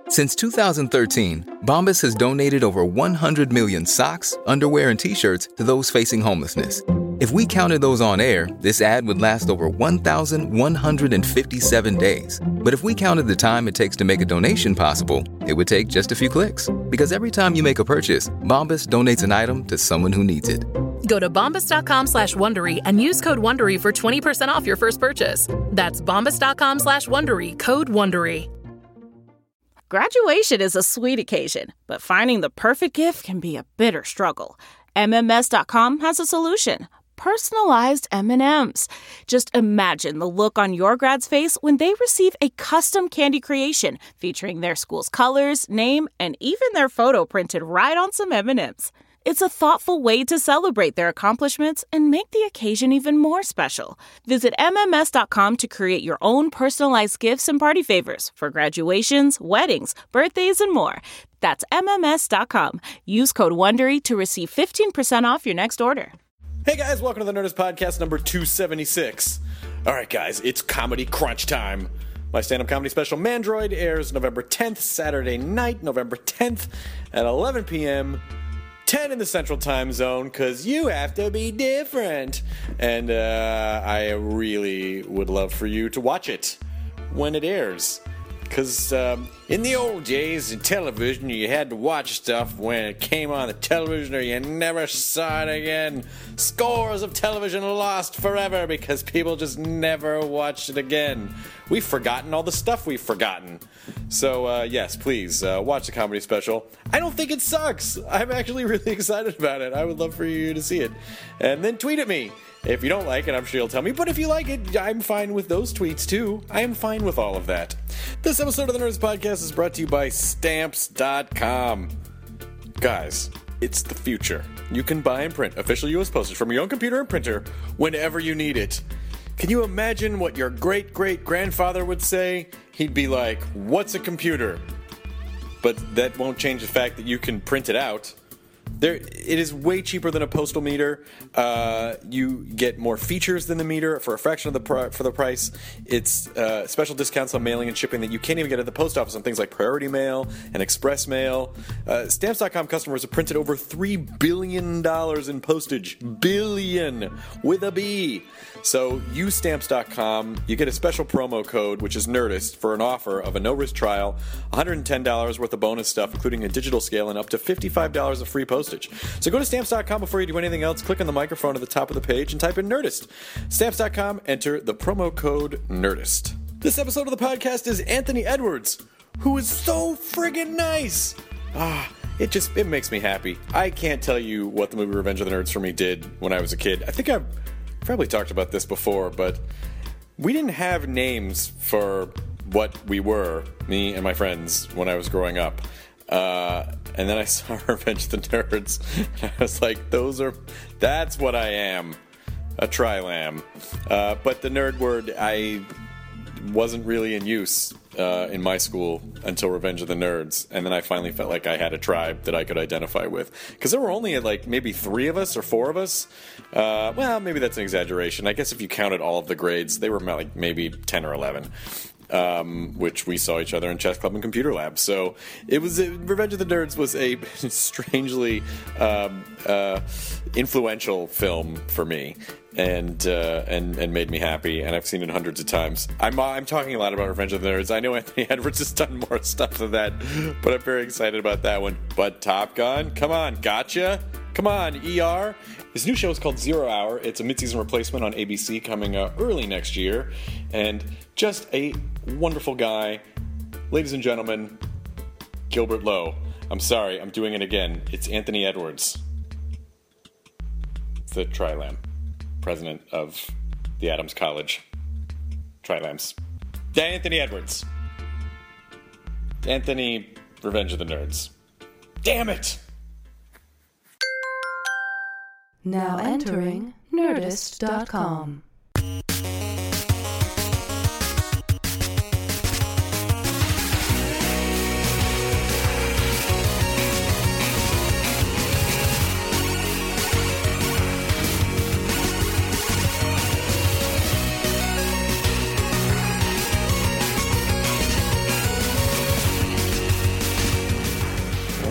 Since 2013, Bombas has donated over 100 million socks, underwear, and T-shirts to those facing homelessness. If we counted those on air, this ad would last over 1,157 days. But if we counted the time it takes to make a donation possible, it would take just a few clicks. Because every time you make a purchase, Bombas donates an item to someone who needs it. Go to bombas.com/Wondery and use code Wondery for 20% off your first purchase. That's bombas.com/Wondery, code Wondery. Graduation is a sweet occasion, but finding the perfect gift can be a bitter struggle. MMS.com has a solution. Personalized M&Ms. Just imagine the look on your grad's face when they receive a custom candy creation featuring their school's colors, name, and even their photo printed right on some M&Ms. It's a thoughtful way to celebrate their accomplishments and make the occasion even more special. Visit MMS.com to create your own personalized gifts and party favors for graduations, weddings, birthdays, and more. That's MMS.com. Use code WONDERY to receive 15% off your next order. Hey guys, welcome to the Nerdist Podcast number 276. Alright guys, it's comedy crunch time. My stand-up comedy special, Mandroid, airs November 10th, Saturday night, November 10th at 11 p.m., 10 in the Central Time Zone, because you have to be different. And I really would love for you to watch it when it airs. Because in the old days in television, you had to watch stuff when it came on the television or you never saw it again. Scores of television lost forever because people just never watched it again. We've forgotten all the stuff we've forgotten. So, yes, please, watch the comedy special. I don't think it sucks. I'm actually really excited about it. I would love for you to see it. And then tweet at me. If you don't like it, I'm sure you'll tell me. But if you like it, I'm fine with those tweets, too. I am fine with all of that. This episode of the Nerdist Podcast is brought to you by Stamps.com. Guys, it's the future. You can buy and print official U.S. postage from your own computer and printer whenever you need it. Can you imagine what your great-great-grandfather would say? He'd be like, what's a computer? But that won't change the fact that you can print it out. It is way cheaper than a postal meter. You get more features than the meter for a fraction of the price. It's special discounts on mailing and shipping that you can't even get at the post office on things like priority mail and express mail. Stamps.com customers have printed over $3 billion in postage. Billion with a B. So use Stamps.com. You get a special promo code, which is Nerdist, for an offer of a no-risk trial, $110 worth of bonus stuff, including a digital scale, and up to $55 of free postage. So go to Stamps.com before you do anything else. Click on the microphone at the top of the page and type in Nerdist. Stamps.com, enter the promo code Nerdist. This episode of the podcast is Anthony Edwards, who is so friggin' nice. It makes me happy. I can't tell you what the movie Revenge of the Nerds for me did when I was a kid. I think I've probably talked about this before, but we didn't have names for what we were, me and my friends, when I was growing up. And then I saw Revenge of the Nerds, and I was like, that's what I am, a tri-lamb. But the nerd word, I wasn't really in use in my school until Revenge of the Nerds, and then I finally felt like I had a tribe that I could identify with. Because there were only like maybe 3 of us or 4 of us. Well, maybe that's an exaggeration. I guess if you counted all of the grades, they were like maybe 10 or 11. Which we saw each other in chess club and computer lab. So it was Revenge of the Nerds was a strangely influential film for me, and made me happy. And I've seen it hundreds of times. I'm talking a lot about Revenge of the Nerds. I know Anthony Edwards has done more stuff than that, but I'm very excited about that one. But Top Gun, come on, gotcha. Come on, ER. His new show is called 0 Hour. It's a mid-season replacement on ABC coming early next year. And just a wonderful guy. Ladies and gentlemen, Gilbert Lowe. I'm sorry, I'm doing it again. It's Anthony Edwards. It's the Tri-Lamb, president of the Adams College Tri-Lambs. Anthony Edwards. Anthony, Revenge of the Nerds. Damn it! Now entering Nerdist.com.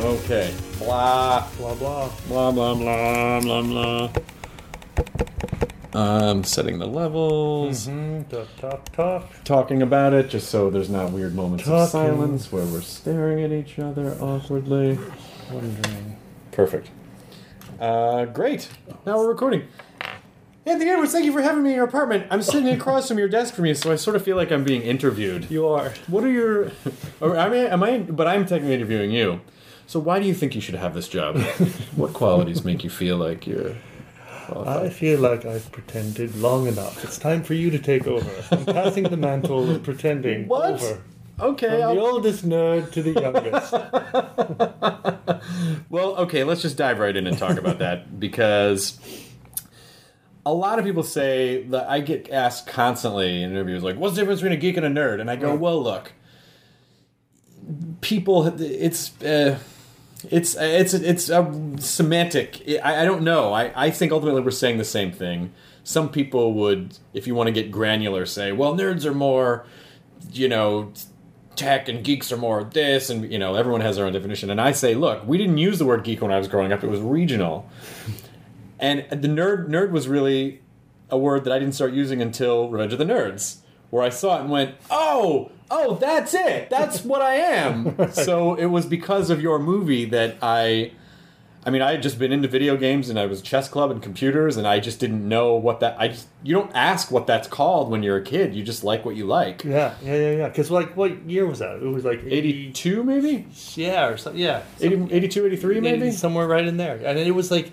Okay. Blah. Blah, blah. Blah, blah, blah, blah, blah. Setting the levels. Talk. Talking about it, just so there's not weird moments of silence where we're staring at each other awkwardly. Wondering. Perfect. Great. Now we're recording. Anthony Edwards, thank you for having me in your apartment. I'm sitting across from your desk from you, so I sort of feel like I'm being interviewed. You are. What are your... But I'm technically interviewing you. So why do you think you should have this job? What qualities make you feel like you're qualified? I feel like I've pretended long enough. It's time for you to take over. I'm passing the mantle of pretending over. Okay. From the oldest nerd to the youngest. Well, okay, let's just dive right in and talk about that, because a lot of people say that I get asked constantly in interviews, like, what's the difference between a geek and a nerd? And I go, well, look, people, it's a semantic. I don't know. I think ultimately we're saying the same thing. Some people would, if you want to get granular, say, well, nerds are more, tech, and geeks are more this, and everyone has their own definition. And I say, look, we didn't use the word geek when I was growing up. It was regional. And the nerd was really a word that I didn't start using until Revenge of the Nerds, where I saw it and went, oh, that's it. That's what I am. Right. So it was because of your movie that I had just been into video games, and I was chess club and computers, and I just didn't know what that... you don't ask what that's called when you're a kid. You just like what you like. Yeah. Because, what year was that? It was like 82, maybe? Yeah, or something. Yeah. 82, 83, maybe? Somewhere right in there. And it was like...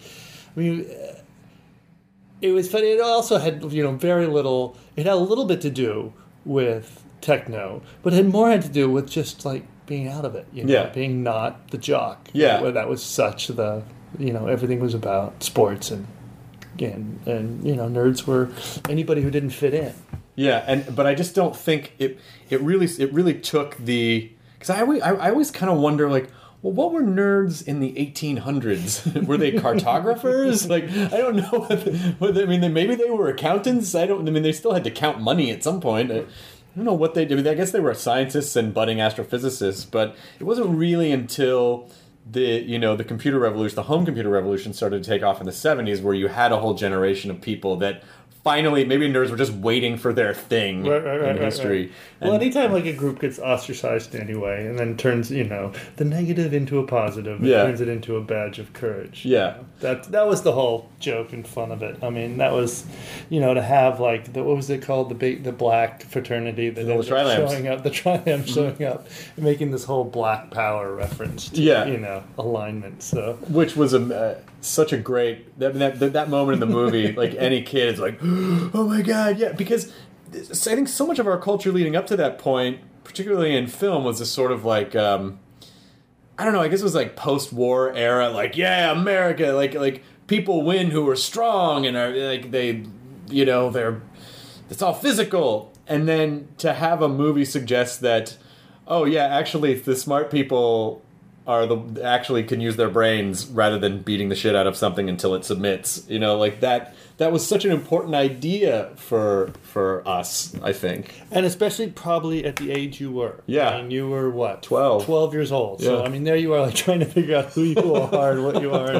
it was funny. It also had, very little... It had a little bit to do with techno, but it had to do with just, being out of it, being not the jock. Yeah. Where that was such the, everything was about sports and nerds were anybody who didn't fit in. Yeah, but I just don't think it really took the... Because I always kind of wonder, well, what were nerds in the 1800s? Were they cartographers? I don't know. Maybe they were accountants. They still had to count money at some point. I don't know what they did. I guess they were scientists and budding astrophysicists, but it wasn't really until the computer revolution, the home computer revolution, started to take off in the 70s, where you had a whole generation of people that finally, maybe nerds were just waiting for their thing in history. Right. Well, anytime a group gets ostracized anyway, and then turns the negative into a positive, and turns it into a badge of courage. Yeah, that was the whole joke and fun of it. That was, to have what was it called, the black fraternity that ended up showing up, the Trilams showing up, and making this whole Black Power reference to alignment. So which was such a great that moment in the movie. Any kid is like, oh my god, yeah, because I think so much of our culture leading up to that point, particularly in film, was this sort of I don't know, I guess it was post-war era, America, like people win who are strong and are they're, it's all physical. And then to have a movie suggest that, oh yeah, actually the smart people actually can use their brains rather than beating the shit out of something until it submits. That was such an important idea for us, I think. And especially probably at the age you were. Yeah. You were what? 12. 12 years old. Yeah. So, there you are trying to figure out who you are and what you are,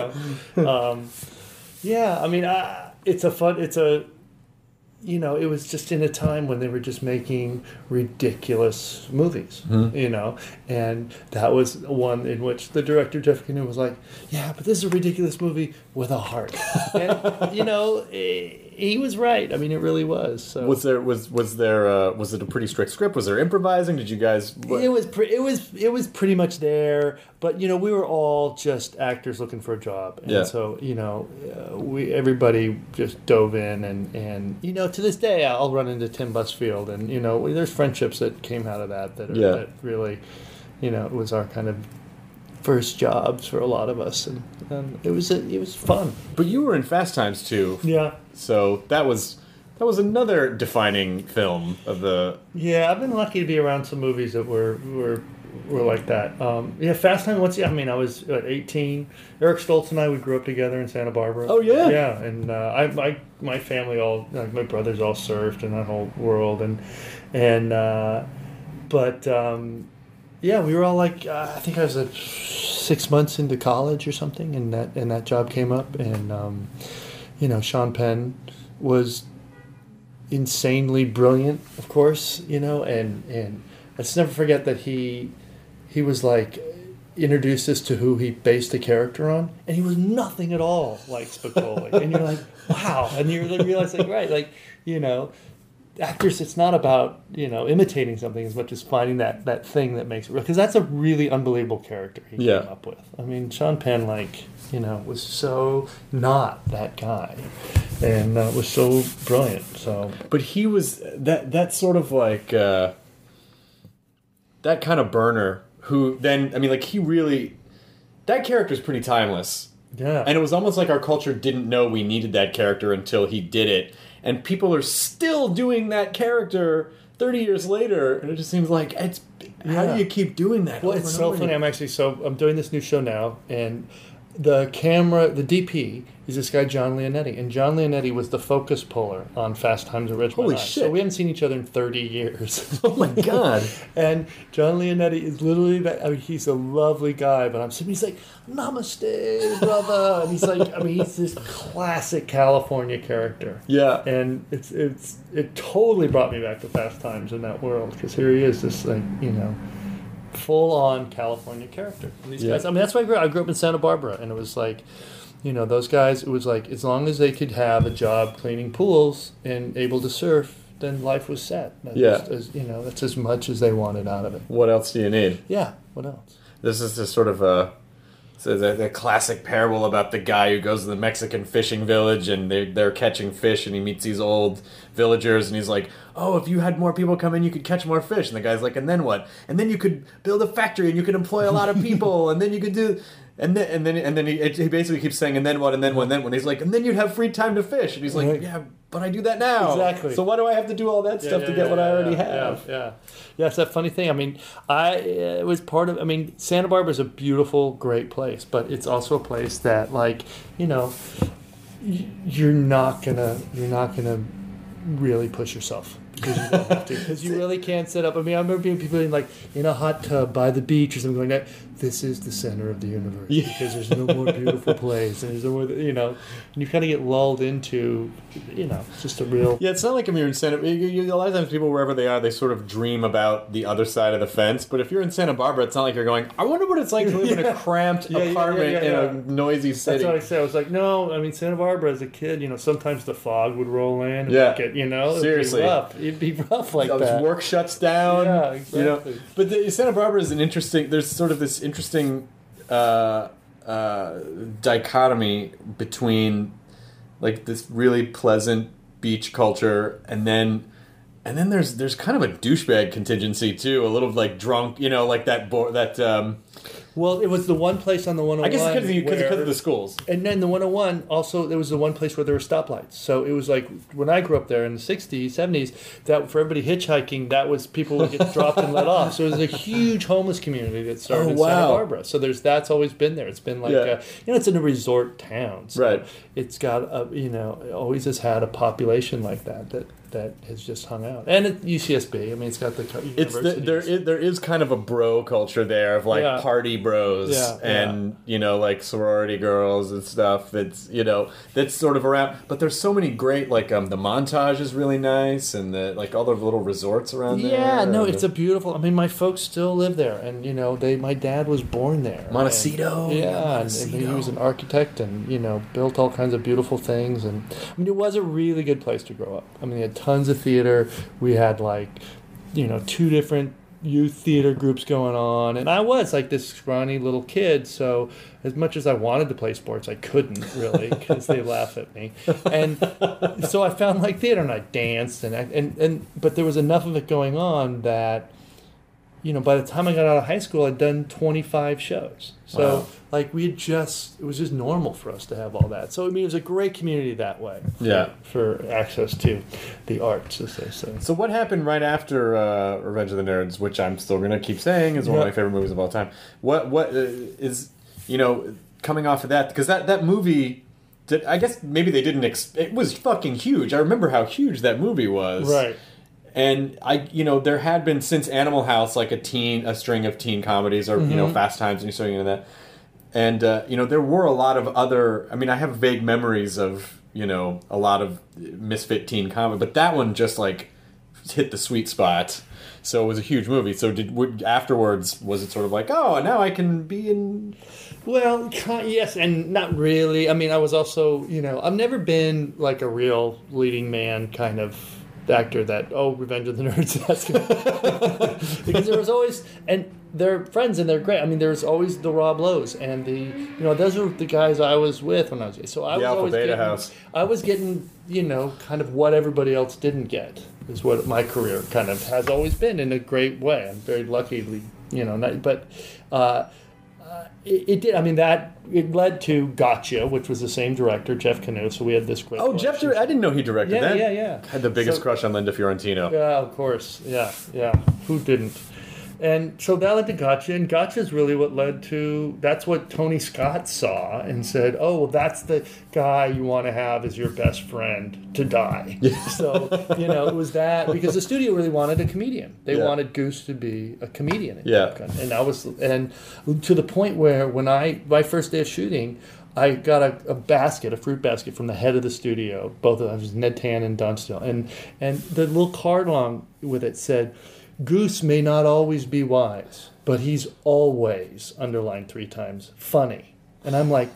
it was just in a time when they were just making ridiculous movies, and that was one in which the director, Jeff Canoe, was like, yeah, but this is a ridiculous movie with a heart. And, he was right. It really was. So. Was it a pretty strict script? Was there improvising? Did you guys... It was pretty much there, but, we were all just actors looking for a job. And so, everybody just dove in and to this day, I'll run into Tim Busfield, and, there's friendships that came out of that really, it was our kind of first jobs for a lot of us, and it was fun. But you were in Fast Times too. Yeah. So that was another defining film of the... Yeah, I've been lucky to be around some movies that were like that. Fast Times, I was 18. Eric Stoltz and I, we grew up together in Santa Barbara. Oh, yeah? Yeah, and my family all, my brothers all surfed in that whole world, Yeah, we were all like, I think I was 6 months into college or something, and that job came up, and Sean Penn was insanely brilliant, of course, and I just never forget that he was like introduced us to who he based the character on, and he was nothing at all like Spicoli, and you're like, wow, and you realize like, right, like, actors, it's not about imitating something as much as finding that thing that makes it real, because that's a really unbelievable character he came up with. I mean, Sean Penn, was so not that guy, and was so brilliant. So, but he was that sort of like that kind of burner who then, I mean, like, he really, that character's pretty timeless. Yeah, and it was almost like our culture didn't know we needed that character until he did it. And people are still doing that character 30 years later, and it just seems like how do you keep doing that? Well, it's so funny. I'm doing this new show now, and the DP is this guy John Leonetti, and John Leonetti was the focus puller on Fast Times at Ridgemont Holy High. shit! So we haven't seen each other in 30 years. Oh my god! And John Leonetti is literally that. I mean, he's a lovely guy, but I'm sitting. He's like, "Namaste, brother," and he's like, I mean, he's this classic California character. Yeah, and it totally brought me back to Fast Times in that world, because here he is, this full-on California character. And these guys, I mean, that's why I grew up in Santa Barbara, and it was like, those guys, it was like, as long as they could have a job cleaning pools and able to surf, then life was set. That's as much as they wanted out of it. What else do you need? Yeah, what else? This is just sort of the classic parable about the guy who goes to the Mexican fishing village, and they're catching fish, and he meets these old villagers, and he's like, oh, if you had more people come in, you could catch more fish. And the guy's like, and then what? And then you could build a factory, and you could employ a lot of people, and then you could do... And then he basically keeps saying, and then what, and then what, and then what. And he's like, and then you'd have free time to fish. And he's like, yeah, but I do that now. Exactly. So why do I have to do all that stuff to get what I already have? Yeah, it's that funny thing. I mean, it was part of... I mean, Santa Barbara is a beautiful, great place, but it's also a place that, you're not gonna really push yourself. Because you don't have to. Because you really can't set up. I mean, I remember being people in a hot tub by the beach or something like that. This is the center of the universe, because there's no more beautiful place, and there's no more, and you kind of get lulled into, just a real... Yeah, it's not like if you're in Santa... A lot of times people, wherever they are, they sort of dream about the other side of the fence, but if you're in Santa Barbara, it's not like you're going, I wonder what it's like to live in a cramped apartment in a noisy city. That's what I said. I was like, no, I mean, Santa Barbara as a kid, sometimes the fog would roll in, and seriously. It'd be rough like that. Work shuts down. Yeah, exactly. But Santa Barbara is an interesting... There's sort of this interesting dichotomy between this really pleasant beach culture, and then there's kind of a douchebag contingency too, a little drunk, that. Well, it was the one place on the 101. I guess because of the schools. And then the 101, also, there was the one place where there were stoplights. So it was like, when I grew up there in the 60s, 70s, that for everybody hitchhiking, that was, people would get dropped and let off. So it was a huge homeless community that started in Santa Barbara. So that's always been there. It's been it's in a resort town. So right. It's got, always has had a population like that has just hung out. And at UCSB, I mean, it's got the university. There is kind of a bro culture there of party bros and sorority girls and stuff that's sort of around. But there's so many great the Montage is really nice, and all the little resorts around there. Yeah, no, it's a beautiful... I mean, my folks still live there, and my dad was born there. Montecito. And he was an architect, and built all kinds of beautiful things, and I mean, it was a really good place to grow up. I mean, they had tons of theater. We had 2 different youth theater groups going on, and I was this scrawny little kid, so as much as I wanted to play sports, I couldn't really, because they laugh at me. And so I found theater, and I danced, but there was enough of it going on that by the time I got out of high school, I'd done 25 shows. So, it was just normal for us to have all that. So, I mean, it was a great community that way. For access to the arts, as they say. So, what happened right after Revenge of the Nerds, which I'm still going to keep saying is one of my favorite movies of all time? What is, coming off of that? Because that movie... I guess maybe they didn't... it was fucking huge. I remember how huge that movie was. Right. And there had been since Animal House like a string of teen comedies, or Fast Times, and you're starting into that. And there were a lot of other. I mean, I have vague memories of a lot of misfit teen comedy, but that one just like hit the sweet spot. So it was a huge movie. So afterwards, was it sort of like, oh, now I can be in? Well, yes, and not really. I mean, I was also, I've never been like a real leading man kind of actor that, Revenge of the Nerds. That's good. Because there was always, and they're friends and they're great. I mean, there's always the Rob Lowe's and those are the guys I was with when I was, so I was Alpha always Beta getting, House. I was getting, kind of what everybody else didn't get is what my career kind of has always been in a great way. I'm very lucky, it did. I mean, it led to Gotcha, which was the same director, Jeff Canoe. So we had this great. Oh, Jeff! I didn't know he directed that. Yeah. I had the biggest crush on Linda Fiorentino. Yeah, of course. Yeah. Who didn't? And so that led to Gotcha, and Gotcha is really what led to. That's what Tony Scott saw and said, "Oh, well, that's the guy you want to have as your best friend to die." Yeah. So it was that because the studio really wanted a comedian. They wanted Goose to be a comedian. And to the point where when my first day of shooting, I got a fruit basket from the head of the studio. Both of them, it was Ned Tan and Don Still, and the little card along with it said, "Goose may not always be wise, but he's always," underlined 3 times, "funny." And I'm like,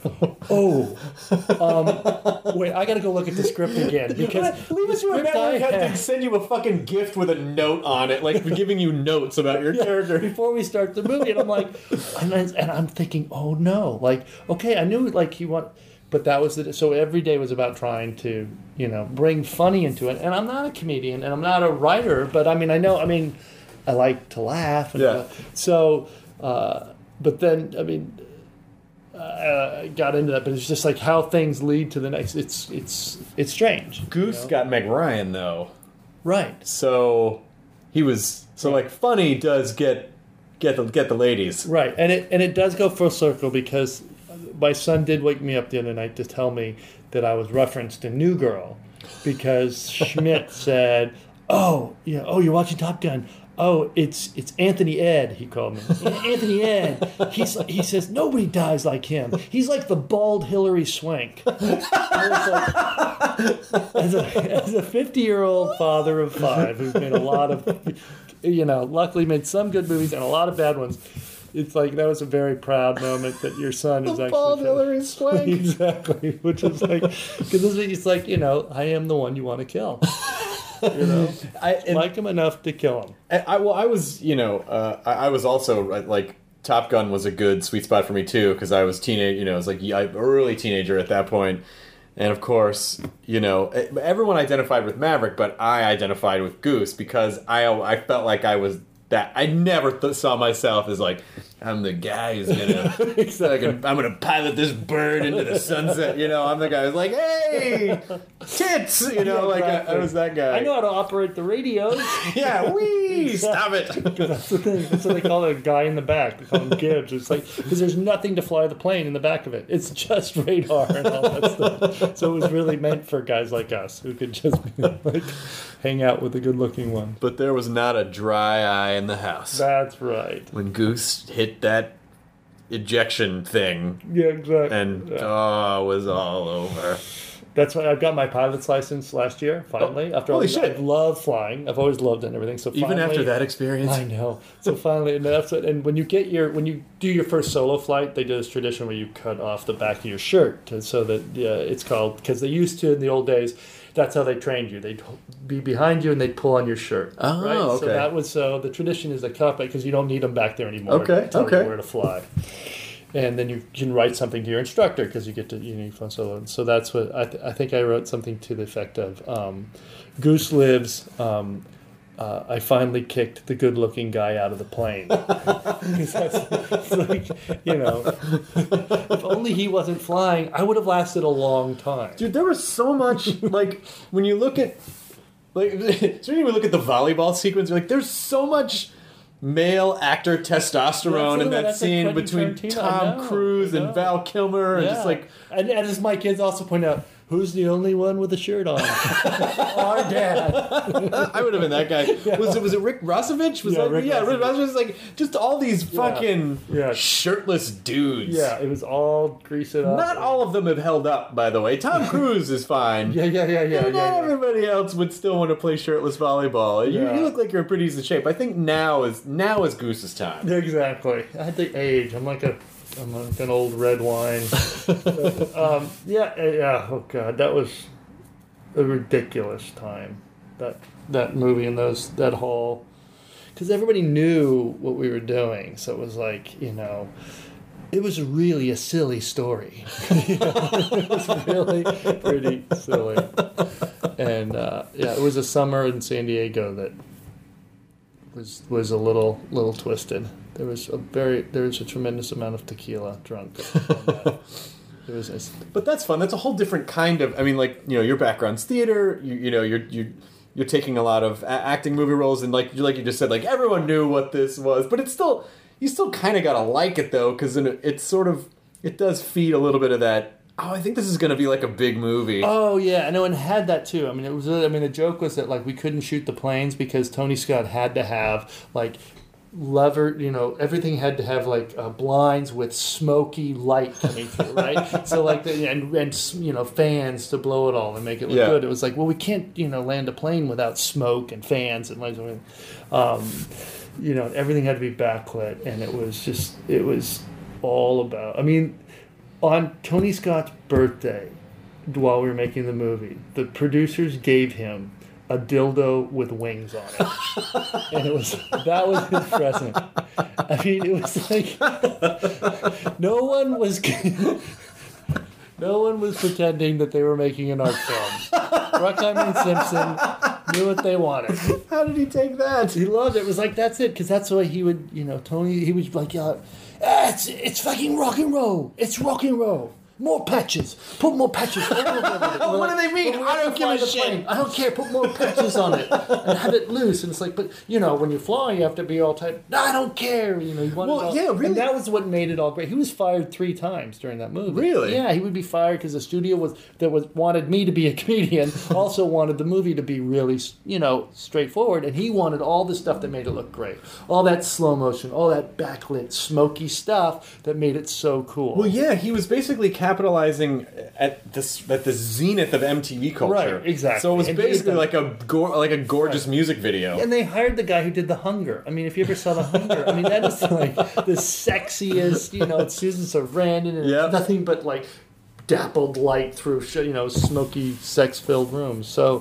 wait, I got to go look at the script again because leave it to a man to send you a fucking gift with a note on it, like giving you notes about your character before we start the movie. And I'm like, and I'm thinking, oh no, like okay, I knew like he wanted. But that was so every day was about trying to, bring funny into it. And I'm not a comedian and I'm not a writer, but I like to laugh. And, but then, I got into that, but it's just like how things lead to the next. It's strange. Goose got Meg Ryan though. Right. So he was, like funny does get the ladies. Right. And it does go full circle because my son did wake me up the other night to tell me that I was referenced in New Girl because Schmidt said, you're watching Top Gun. Oh, it's Anthony Ed, he called me. Anthony Ed. He says, nobody dies like him. He's like the bald Hillary Swank. I was like, as a 50-year-old father of 5 who's made a lot of, luckily made some good movies and a lot of bad ones, it's like that was a very proud moment that your son is actually bald Hillary Swank. Exactly, which is like because it's like I am the one you want to kill. I like him enough to kill him. I was also like Top Gun was a good sweet spot for me too because I was teenage. I was like early teenager at that point, and of course everyone identified with Maverick, but I identified with Goose because I felt like I was. That I never saw myself as like I'm the guy who's gonna I'm gonna pilot this bird into the sunset. I'm the guy who's like, hey, tits. I was that guy. I know how to operate the radios. Yeah, stop it. That's the thing. That's what they call a guy in the back. They call him Gibbs. It's like because there's nothing to fly the plane in the back of it. It's just radar and all that stuff. So it was really meant for guys like us who could just like hang out with a good-looking one. But there was not a dry eye in the house. That's right. When Goose hit that ejection thing. Yeah, exactly. And it was all over. That's why I got my pilot's license last year, finally. After holy shit. I love flying. I've always loved it and everything. So even after that experience? I know. So finally, and when you do your first solo flight, they do this tradition where you cut off the back of your shirt so that it's called, because they used to in the old days, that's how they trained you. They'd be behind you and they'd pull on your shirt. Oh, right? okay. So the tradition is they cut off because you don't need them back there anymore. Okay, Tell you where to fly. And then you can write something to your instructor because you get to fly solo. So that's what I think I wrote something to the effect of Goose lives. I finally kicked the good-looking guy out of the plane. It's like, if only he wasn't flying, I would have lasted a long time. Dude, there was so much, like, when you look at, like, so when you look at the volleyball sequence, you're like, there's so much male actor testosterone in that scene between Tom Cruise and Val Kilmer, and just like, and as my kids also point out, Who's the only one with a shirt on? Our dad. I would have been that guy. Yeah. Was it Rick Rossovich? Rick Rossovich was like just all these fucking shirtless dudes. Yeah, it was all greased up. Not all of them have held up, by the way. Tom Cruise is fine. Yeah. Everybody else would still want to play shirtless volleyball. You look like you're in pretty decent shape. I think now is Goose's time. Exactly. I had the age. I'm like an old red wine. Oh God, that was a ridiculous time. That movie and that whole, because everybody knew what we were doing, so it was like, it was really a silly story. It was really pretty silly, and it was a summer in San Diego that was a little twisted. There was a tremendous amount of tequila drunk. But that's fun. That's a whole different kind of. I mean, like, your background's theater. You're taking a lot of acting movie roles, and like you just said, like everyone knew what this was. But you still kind of gotta like it though, because it does feed a little bit of that. Oh, I think this is going to be like a big movie. Oh yeah, I know, and it had that too. I mean, the joke was that like we couldn't shoot the planes because Tony Scott had to have like lever, everything had to have like blinds with smoky light coming through, right? So like and fans to blow it all and make it look good. It was like, well, we can't land a plane without smoke and fans and like everything had to be backlit, and it was all about. I mean, on Tony Scott's birthday, while we were making the movie, the producers gave him a dildo with wings on it, and that was his present. I mean, it was like no one was pretending that they were making an art film. Bruckheimer and Simpson knew what they wanted. How did he take that? He loved it. It was like, that's it, because that's the way he would, Tony. He was like, it's fucking rock and roll. It's rock and roll. More patches. Put more patches all over it. What do they mean? I don't give a shit. I don't care. Put more patches on it and have it loose. And it's like, but when you fly, you have to be all tight. No, I don't care. He wanted really. And that was what made it all great. He was fired 3 times during that movie. Really? Yeah, he would be fired because the studio wanted me to be a comedian, also wanted the movie to be really, straightforward, and he wanted all the stuff that made it look great, all that slow motion, all that backlit, smoky stuff that made it so cool. Well, yeah, he was basically capitalizing at the zenith of MTV culture. Right, exactly. So it was basically like a gorgeous music video. And they hired the guy who did The Hunger. I mean, if you ever saw The Hunger, I mean, that is like the sexiest, it's Susan Sarandon, and it's nothing but like dappled light through, smoky, sex-filled rooms. So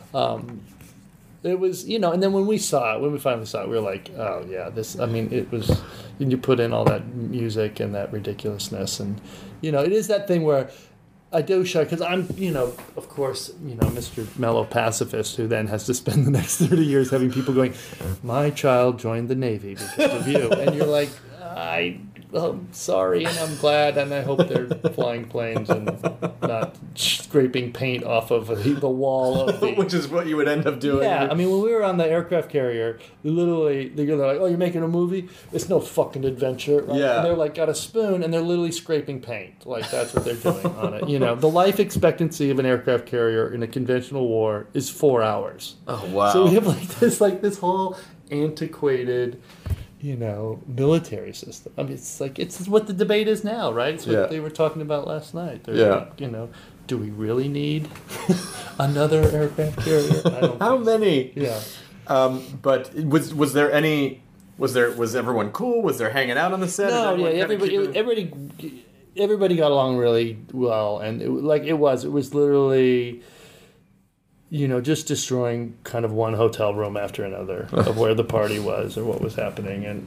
it was, and then when we finally saw it, we were like, oh yeah, it was, and you put in all that music and that ridiculousness, and it is that thing where I do shy, because I'm, of course, Mr. Mellow Pacifist, who then has to spend the next 30 years having people going, my child joined the Navy because of you, and you're like, I'm sorry, and I'm glad, and I hope they're flying planes and not scraping paint off of the wall of the... Which is what you would end up doing. Yeah, I mean, when we were on the aircraft carrier, they're like, oh, you're making a movie? It's no fucking adventure. Right? Yeah. And they're like, got a spoon, and they're literally scraping paint. Like, that's what they're doing on it. The life expectancy of an aircraft carrier in a conventional war is 4 hours. Oh, wow. So we have this whole antiquated... military system. I mean, it's what the debate is now, right? It's what they were talking about last night. They're like, do we really need another aircraft carrier? I don't How many? Yeah. But was there any? Was everyone cool? Was there hanging out on the set? No, everybody got along really well, and it was literally. Just destroying kind of one hotel room after another of where the party was or what was happening. And,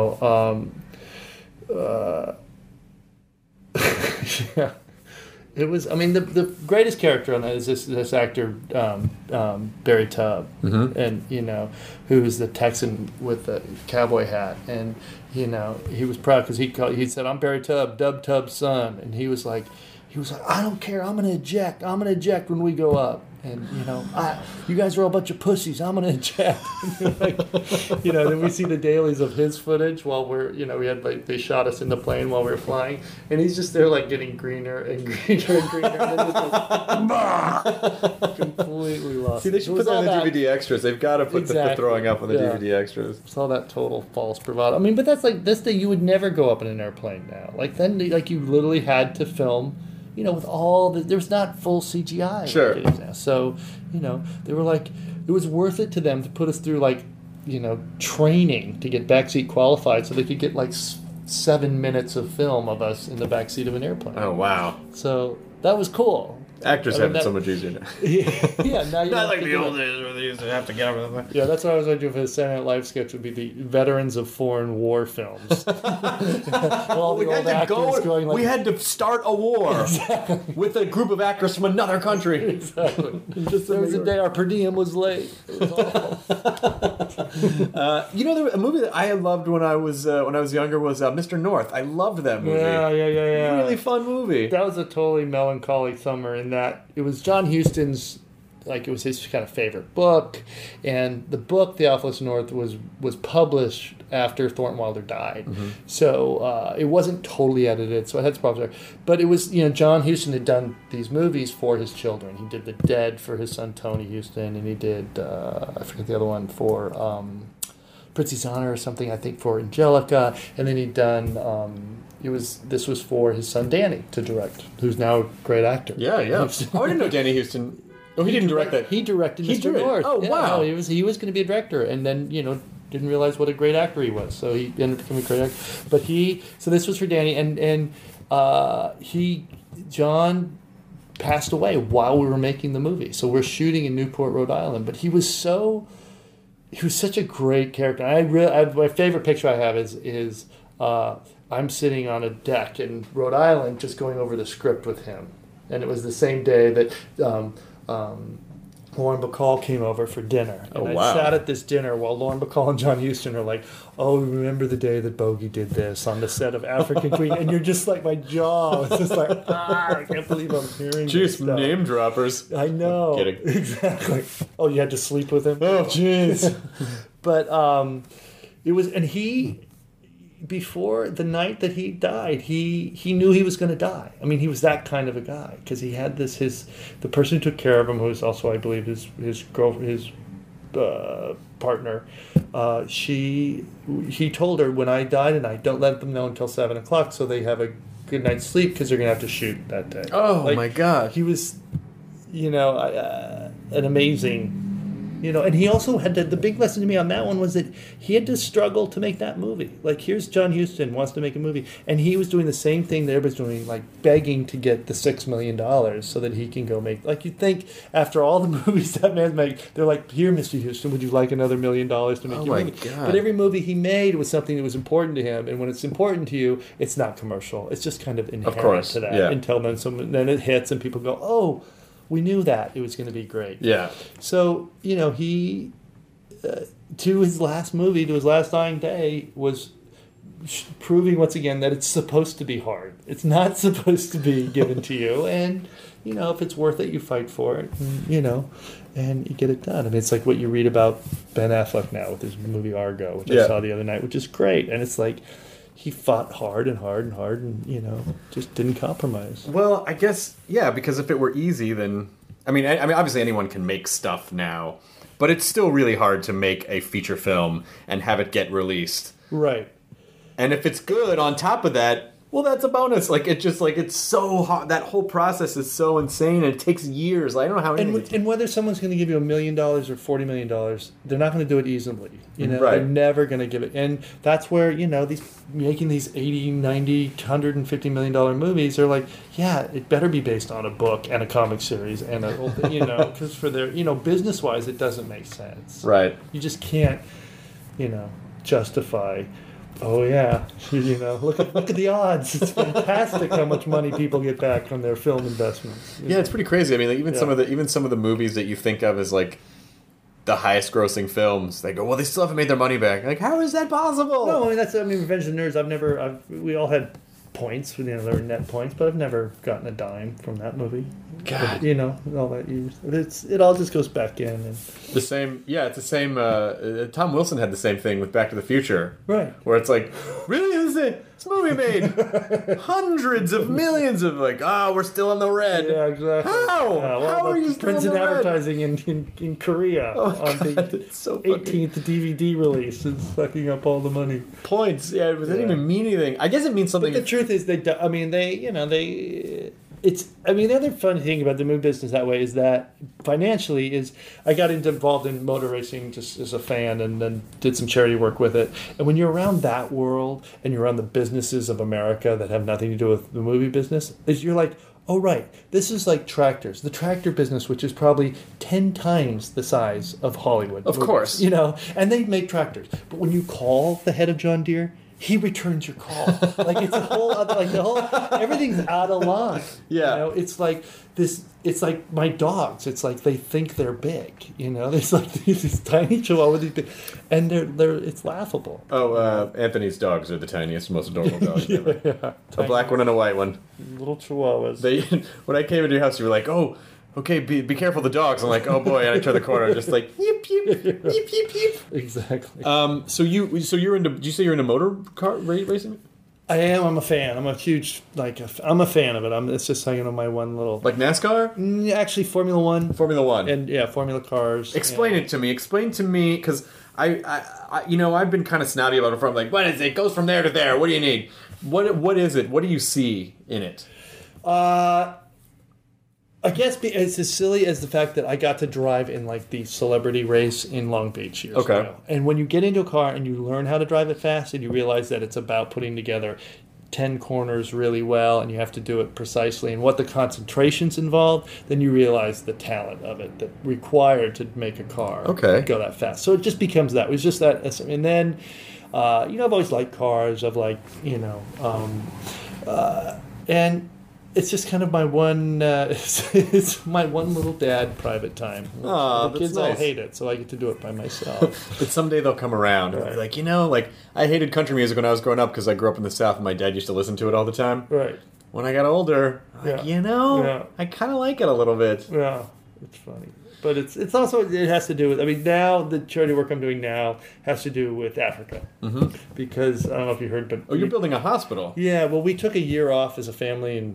yeah, it was, I mean, the greatest character on that is this actor, Barry Tubb, and, who's the Texan with the cowboy hat. And, he was proud because he said, I'm Barry Tubb, Tubb's son. And he was like, I don't care. I'm going to eject when we go up. And, you guys are all a bunch of pussies. I'm going to eject. Then we see the dailies of his footage while we're, they shot us in the plane while we were flying. And he's just there, getting greener and greener and greener. And then just completely lost. See, they should put that on the DVD extras. They've got to put the throwing up on the DVD extras. It's all that total false bravado. I mean, but that's this thing, you would never go up in an airplane now. Then, you literally had to film... with all there's not full CGI. Sure. Like it is now. So, they were it was worth it to them to put us through training to get backseat qualified so they could get 7 minutes of film of us in the backseat of an airplane. Oh, wow. So that was cool. Actors have it so much easier now. Yeah, now you not like the old days where they used to have to get over the... Yeah, that's what I was going to do for the Saturday Night Live sketch would be the veterans of foreign war films. All the old actors going we had to start a war with a group of actors from another country. Exactly. There was a day our per diem was late. It was awful. A movie that I loved when I was younger was Mr. North. I loved that movie. Yeah. Really fun movie. That was a totally melancholy summer in that it was John Huston's, it was his kind of favorite book, and the book, The Awfulest North, was published after Thornton Wilder died. Mm-hmm. So it wasn't totally edited, so it had some problems there. But it was, John Huston had done these movies for his children. He did The Dead for his son Tony Huston, and he did, I forget the other one, for Prince's Honor or something, I think, for Angelica, and then he'd done... This was for his son Danny to direct, who's now a great actor. Yeah. I didn't know Danny Huston. Oh, he didn't direct that. He directed Mr. North. Oh, wow. No, he was going to be a director, and then didn't realize what a great actor he was, so he ended up becoming a great actor. But so this was for Danny, and John passed away while we were making the movie. So we're shooting in Newport, Rhode Island, but he was such a great character. My favorite picture I have is. I'm sitting on a deck in Rhode Island just going over the script with him. And it was the same day that Lauren Bacall came over for dinner. And I sat at this dinner while Lauren Bacall and John Huston are like, oh, remember the day that Bogey did this on the set of African Queen? And you're just my jaw is just I can't believe I'm hearing this stuff. Name droppers. I know. I'm kidding. Exactly. Oh, you had to sleep with him? Oh, jeez. But it was, and he... Before the night that he died, he knew he was going to die. I mean, he was that kind of a guy because he had the person who took care of him, who was also, I believe, his partner. He told her, when I die tonight, don't let them know until 7:00 so they have a good night's sleep because they're going to have to shoot that day. Oh my God! He was, an amazing. And he also had the big lesson to me on that one was that he had to struggle to make that movie. Here's John Huston wants to make a movie, and he was doing the same thing that everybody's doing, begging to get the $6 million so that he can go make. You'd think after all the movies that man's made, they're like, here, Mr. Huston, would you like another $1 million to make your movie? God. But every movie he made was something that was important to him, and when it's important to you, it's not commercial. It's just kind of inherent to that. Yeah. Until then it hits, and people go, oh. We knew that it was going to be great. Yeah. So, he, to his last movie, to his last dying day, was proving once again that it's supposed to be hard. It's not supposed to be given to you. And, if it's worth it, you fight for it, and you get it done. I mean, it's like what you read about Ben Affleck now with his movie Argo, which I saw the other night, which is great. And it's he fought hard and hard and hard and, just didn't compromise. Well, I guess, because if it were easy, then... I mean, obviously anyone can make stuff now, but it's still really hard to make a feature film and have it get released. Right. And if it's good on top of that, well, that's a bonus. It's so hard. That whole process is so insane, and it takes years. I don't know how... And whether someone's going to give you $1 million or $40 million, they're not going to do it easily. Right. They're never going to give it. And that's where, making these $80, $90, $150 million movies are it better be based on a book and a comic series and because for their, business-wise, it doesn't make sense. Right. You just can't, justify... Oh yeah, look at the odds. It's fantastic how much money people get back from their film investments. Yeah, it's pretty crazy. I mean, even some of the movies that you think of as the highest grossing films, they go, well, they still haven't made their money back. How is that possible? No, Revenge of the Nerds. We all had points, there were net points, but I've never gotten a dime from that movie. God. All that years. It all just goes back in. And The same, yeah, it's the same. Tom Wilson had the same thing with Back to the Future. Right. Where it's like, really? This movie made hundreds of millions of, we're still in the red. Yeah, exactly. How? How are you still in Prince the and red? advertising in Korea on the It's so funny. 18th DVD release is sucking up all the money. Points. Yeah, it doesn't even mean anything. I guess it means something. But the truth is, the other fun thing about the movie business that way is that financially I got involved in motor racing just as a fan and then did some charity work with it. And when you're around that world and you're around the businesses of America that have nothing to do with the movie business, you're like, oh, right, this is like tractors. The tractor business, which is probably 10 times the size of Hollywood. Of course. And they make tractors. But when you call the head of John Deere, he returns your call. It's a whole other, everything's out of line. Yeah. It's like this, it's like my dogs. It's like they think they're big, There's like these tiny chihuahua, these big, and it's laughable. Oh, Anthony's dogs are the tiniest, most adorable dogs ever. Yeah. A black one and a white one. Little chihuahuas. When I came into your house, you were like, oh, okay, be careful the dogs. I'm like, oh boy, and I turn the corner, just like, yip, yip, yip, yip, yip. Exactly. So you're into, did you say you're into motor car racing? I am. I'm a fan. I'm a huge, I'm a fan of it. It's just, my one little... Like NASCAR? Actually, Formula One. Formula One. And, Formula cars. Explain it to me. Explain to me, because I've been kind of snobby about it from, what is it? It goes from there to there. What do you need? What is it? What do you see in it? I guess it's as silly as the fact that I got to drive in the celebrity race in Long Beach years ago. And when you get into a car and you learn how to drive it fast and you realize that it's about putting together 10 corners really well and you have to do it precisely and what the concentration's involved, then you realize the talent of it that required to make a car go that fast. So it just becomes that. It was just that. And then, I've always liked cars. I've and it's just kind of my one. It's my one little dad private time. The kids all hate it, so I get to do it by myself. But someday they'll come around. And be like, I hated country music when I was growing up because I grew up in the South and my dad used to listen to it all the time. Right. When I got older, I kind of like it a little bit. Yeah, it's funny. But it's also, it has to do with, now the charity work I'm doing now has to do with Africa. Mm-hmm. Because, I don't know if you heard, but... Oh, you're building a hospital. Yeah, well, we took a year off as a family, and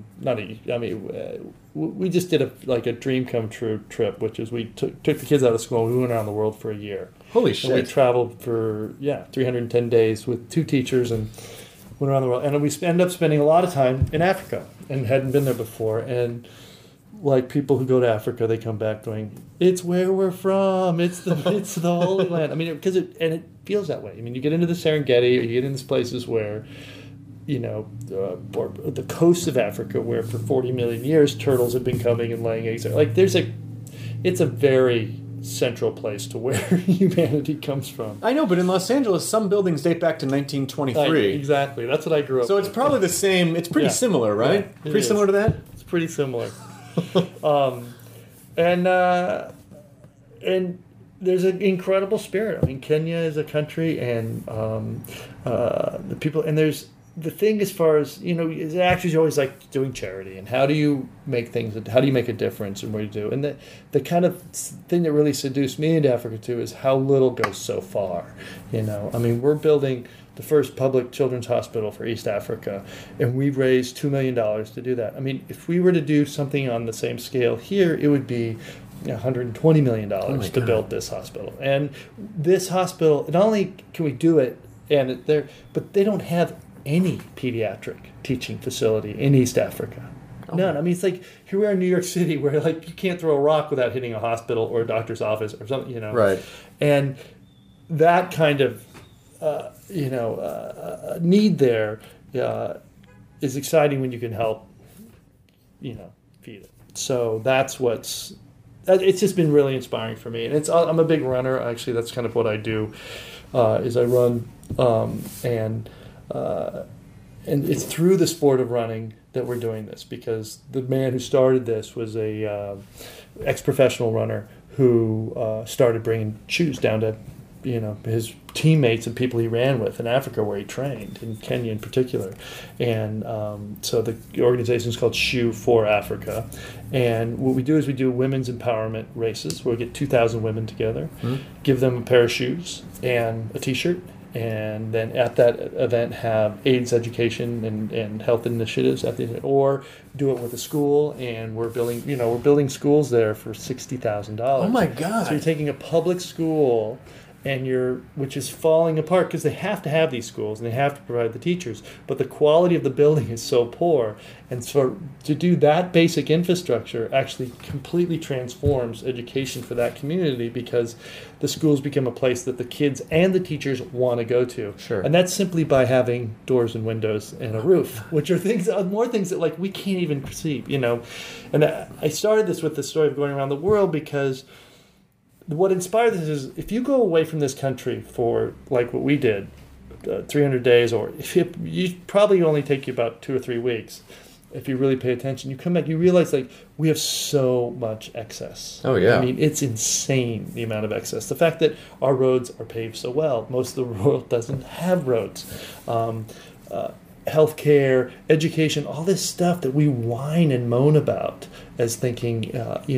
we just did a dream come true trip, which is we took the kids out of school and we went around the world for a year. Holy shit. And we traveled for, 310 days with 2 teachers and went around the world. And we ended up spending a lot of time in Africa and hadn't been there before, and... people who go to Africa, they come back going, "It's where we're from. It's the Holy Land." Because it feels that way. You get into the Serengeti, or you get into these places where, the coast of Africa, where for 40 million years turtles have been coming and laying eggs. It's a very central place to where humanity comes from. I know, but in Los Angeles, some buildings date back to 1923. Exactly, that's what I grew up. So it's probably the same. It's pretty similar, right? Yeah, pretty similar to that. It's pretty similar. And there's an incredible spirit. Kenya is a country, and the people, and there's the thing as far as, actors always like doing charity, and how do you make a difference, and what do you do? And the kind of thing that really seduced me into Africa too is how little goes so far. We're building the first public children's hospital for East Africa, and we've raised $2 million to do that. If we were to do something on the same scale here, it would be $120 million to build this hospital. And this hospital, not only can we do it, but they don't have any pediatric teaching facility in East Africa. None. It's like here we are in New York City, where you can't throw a rock without hitting a hospital or a doctor's office or something. Right. And that kind of need there is exciting when you can help, feed it. So it's just been really inspiring for me. And I'm a big runner. Actually, that's kind of what I do, is I run, and it's through the sport of running that we're doing this, because the man who started this was a ex-professional runner who started bringing shoes down to his teammates and people he ran with in Africa where he trained, in Kenya in particular. And so the organization is called Shoe for Africa. And what we do is we do women's empowerment races where we get 2,000 women together, give them a pair of shoes and a T-shirt, and then at that event have AIDS education and health initiatives at the end, or do it with a school, and we're building schools there for $60,000. Oh my God! So you're taking a public school, which is falling apart because they have to have these schools and they have to provide the teachers, but the quality of the building is so poor, and so to do that basic infrastructure actually completely transforms education for that community, because the schools become a place that the kids and the teachers want to go to. Sure. And that's simply by having doors and windows and a roof, which are more things that like we can't even perceive, And I started this with the story of going around the world because what inspired this is if you go away from this country for like what we did, 300 days, or you probably only take you about 2 or 3 weeks. If you really pay attention, you come back, you realize like we have so much excess. Oh yeah. I mean, it's insane the amount of excess. The fact that our roads are paved so well, most of the world doesn't have roads. Healthcare, education, all this stuff that we whine and moan about as thinking,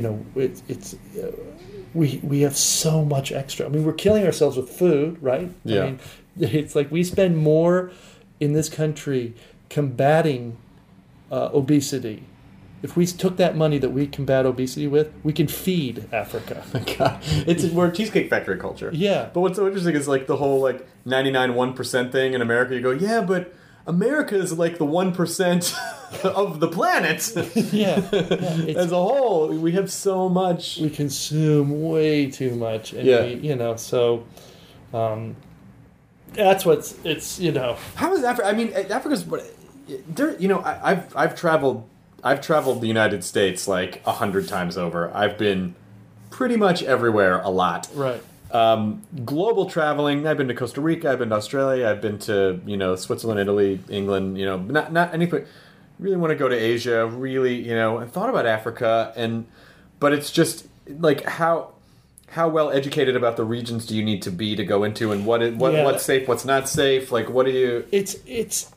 we have so much extra. I mean, we're killing ourselves with food, right? Yeah. I mean, it's like we spend more in this country combating obesity. If we took that money that we combat obesity with, we can feed Africa. God. We're a Cheesecake Factory culture. Yeah. But what's so interesting is like the whole like 99.1% thing in America. You go, yeah, but America is like the 1% of the planet. Yeah. As a whole, we have so much. We consume way too much. And that's How is Africa? I mean, Africa's. I've traveled the United States like 100 times over. I've been pretty much everywhere a lot. Right. Global traveling. I've been to Costa Rica. I've been to Australia. I've been to Switzerland, Italy, England. Not anything. Really want to go to Asia. Really, I thought about Africa, but it's just like how well educated about the regions do you need to be to go into, and what's safe, what's not safe. Like, what do you? It's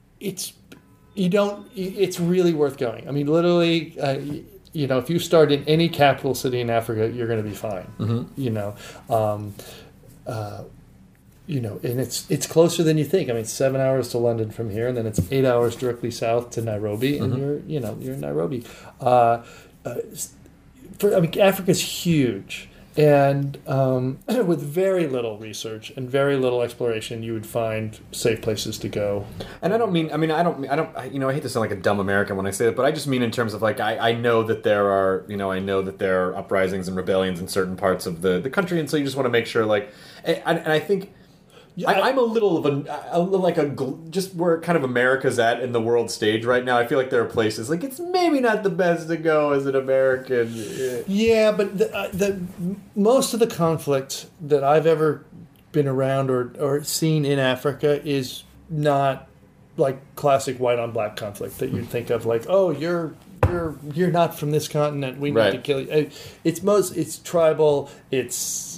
really worth going. I mean, literally, if you start in any capital city in Africa, you're going to be fine. Mm-hmm. And it's closer than you think. I mean, it's 7 hours to London from here, and then it's 8 hours directly south to Nairobi, and you're in Nairobi. Africa's huge. And with very little research and very little exploration, you would find safe places to go. And I hate to sound like a dumb American when I say that, but I just mean in terms of like, I know that there are uprisings and rebellions in certain parts of the country, and so you just want to make sure, like, and I think. I'm a little of just where kind of America's at in the world stage right now. I feel like there are places like it's maybe not the best to go as an American. Yeah, but the most of the conflict that I've ever been around or seen in Africa is not like classic white on black conflict that you'd think of, like, oh, you're not from this continent, we need to kill you. It's tribal. It's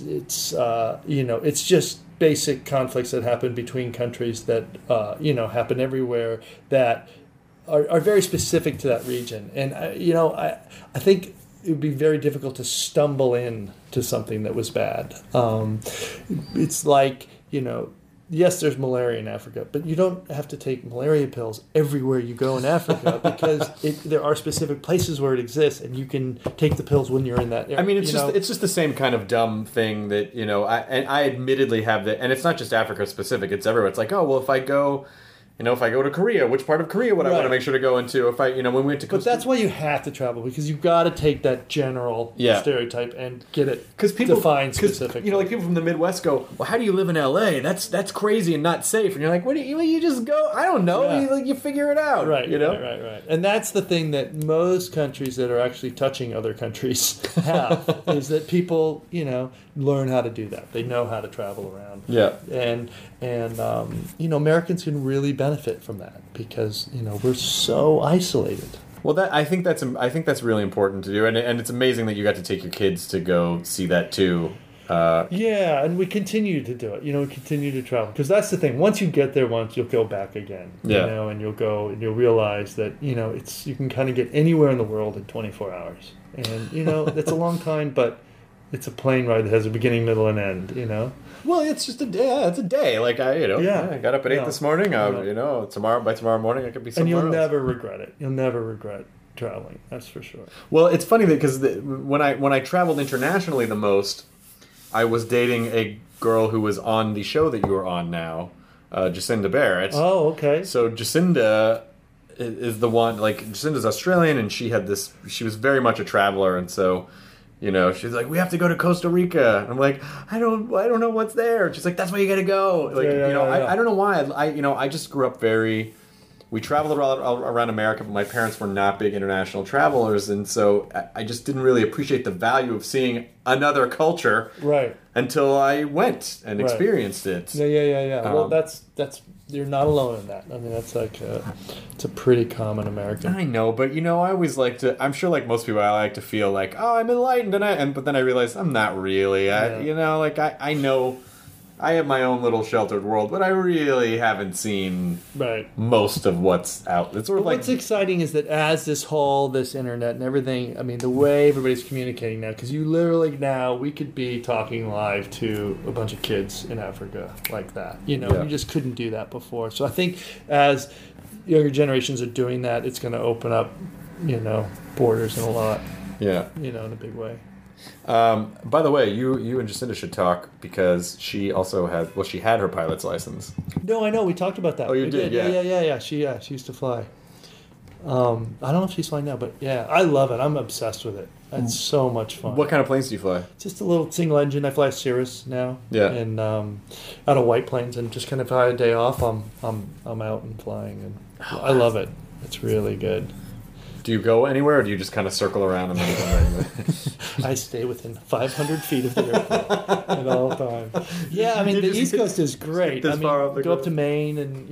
just basic conflicts that happen between countries that happen everywhere that are very specific to that region. And I think it would be very difficult to stumble in to something that was bad. It's like, yes, there's malaria in Africa, but you don't have to take malaria pills everywhere you go in Africa because there are specific places where it exists, and you can take the pills when you're in that area. I mean, it's just the same kind of dumb thing that, I admittedly have that, and it's not just Africa specific, it's everywhere. It's like, oh, well, if I go to Korea, which part of Korea would I want to make sure to go into? If when we went to Costa... But that's why you have to travel, because you've got to take that general stereotype and get it defined specifically. Like people from the Midwest go, well, how do you live in L.A.? That's crazy and not safe. And you're like, what do you just go? I don't know. Yeah. You figure it out. Right, right. And that's the thing that most countries that are actually touching other countries have, is that people, learn how to do that. They know how to travel around. Yeah. And Americans can really benefit from that because we're so isolated. Well, I think that's really important to do, and it's amazing that you got to take your kids to go see that too. Yeah, and we continue to do it. We continue to travel because that's the thing. Once you get there, once you'll go back again. Yeah. And you'll go and you'll realize that you can kind of get anywhere in the world in 24 hours, and that's a long time, but it's a plane ride that has a beginning, middle, and end. Well, it's just a day. Yeah, it's a day. Like I got up at 8 this morning. By tomorrow morning I could be somewhere and you'll else. never regret it. You'll never regret traveling. That's for sure. Well, it's funny because when I traveled internationally the most, I was dating a girl who was on the show that you are on now, Jacinda Barrett. Oh, okay. So Jacinda is the one. Like Jacinda's Australian, and she was very much a traveler, and so. She's like, we have to go to Costa Rica. And I'm like, I don't know what's there. She's like, that's where you got to go. Like, I don't know why. I just grew up we traveled around America, but my parents were not big international travelers. And so I just didn't really appreciate the value of seeing another culture. Right. Until I went and experienced it. Yeah. Well, that's you're not alone in that. I mean, that's like it's a pretty common American. I know, but I always like to. I'm sure, like most people, I like to feel like, oh, I'm enlightened, but then I realize I'm not really. I know. I have my own little sheltered world, but I really haven't seen most of what's out. It's sort of like what's exciting is that as this internet and everything, I mean, the way everybody's communicating now, because you literally now, we could be talking live to a bunch of kids in Africa like that. You just couldn't do that before. So I think as younger generations are doing that, it's going to open up, borders in a lot. Yeah. In a big way. By the way, you and Jacinda should talk because she also had her pilot's license. No, I know. We talked about that. Oh, you did? Yeah. She used to fly. I don't know if she's flying now, but yeah, I love it. I'm obsessed with it. It's so much fun. What kind of planes do you fly? Just a little single engine. I fly a Cirrus now. Yeah. And out of White Plains, and just kind of if I had a day off, I'm out and flying, and I love it. It's really good. Do you go anywhere, or do you just kind of circle around and then I stay within 500 feet of the airport at all times. Yeah, I mean, the East Coast is great. I mean, go up to Maine and,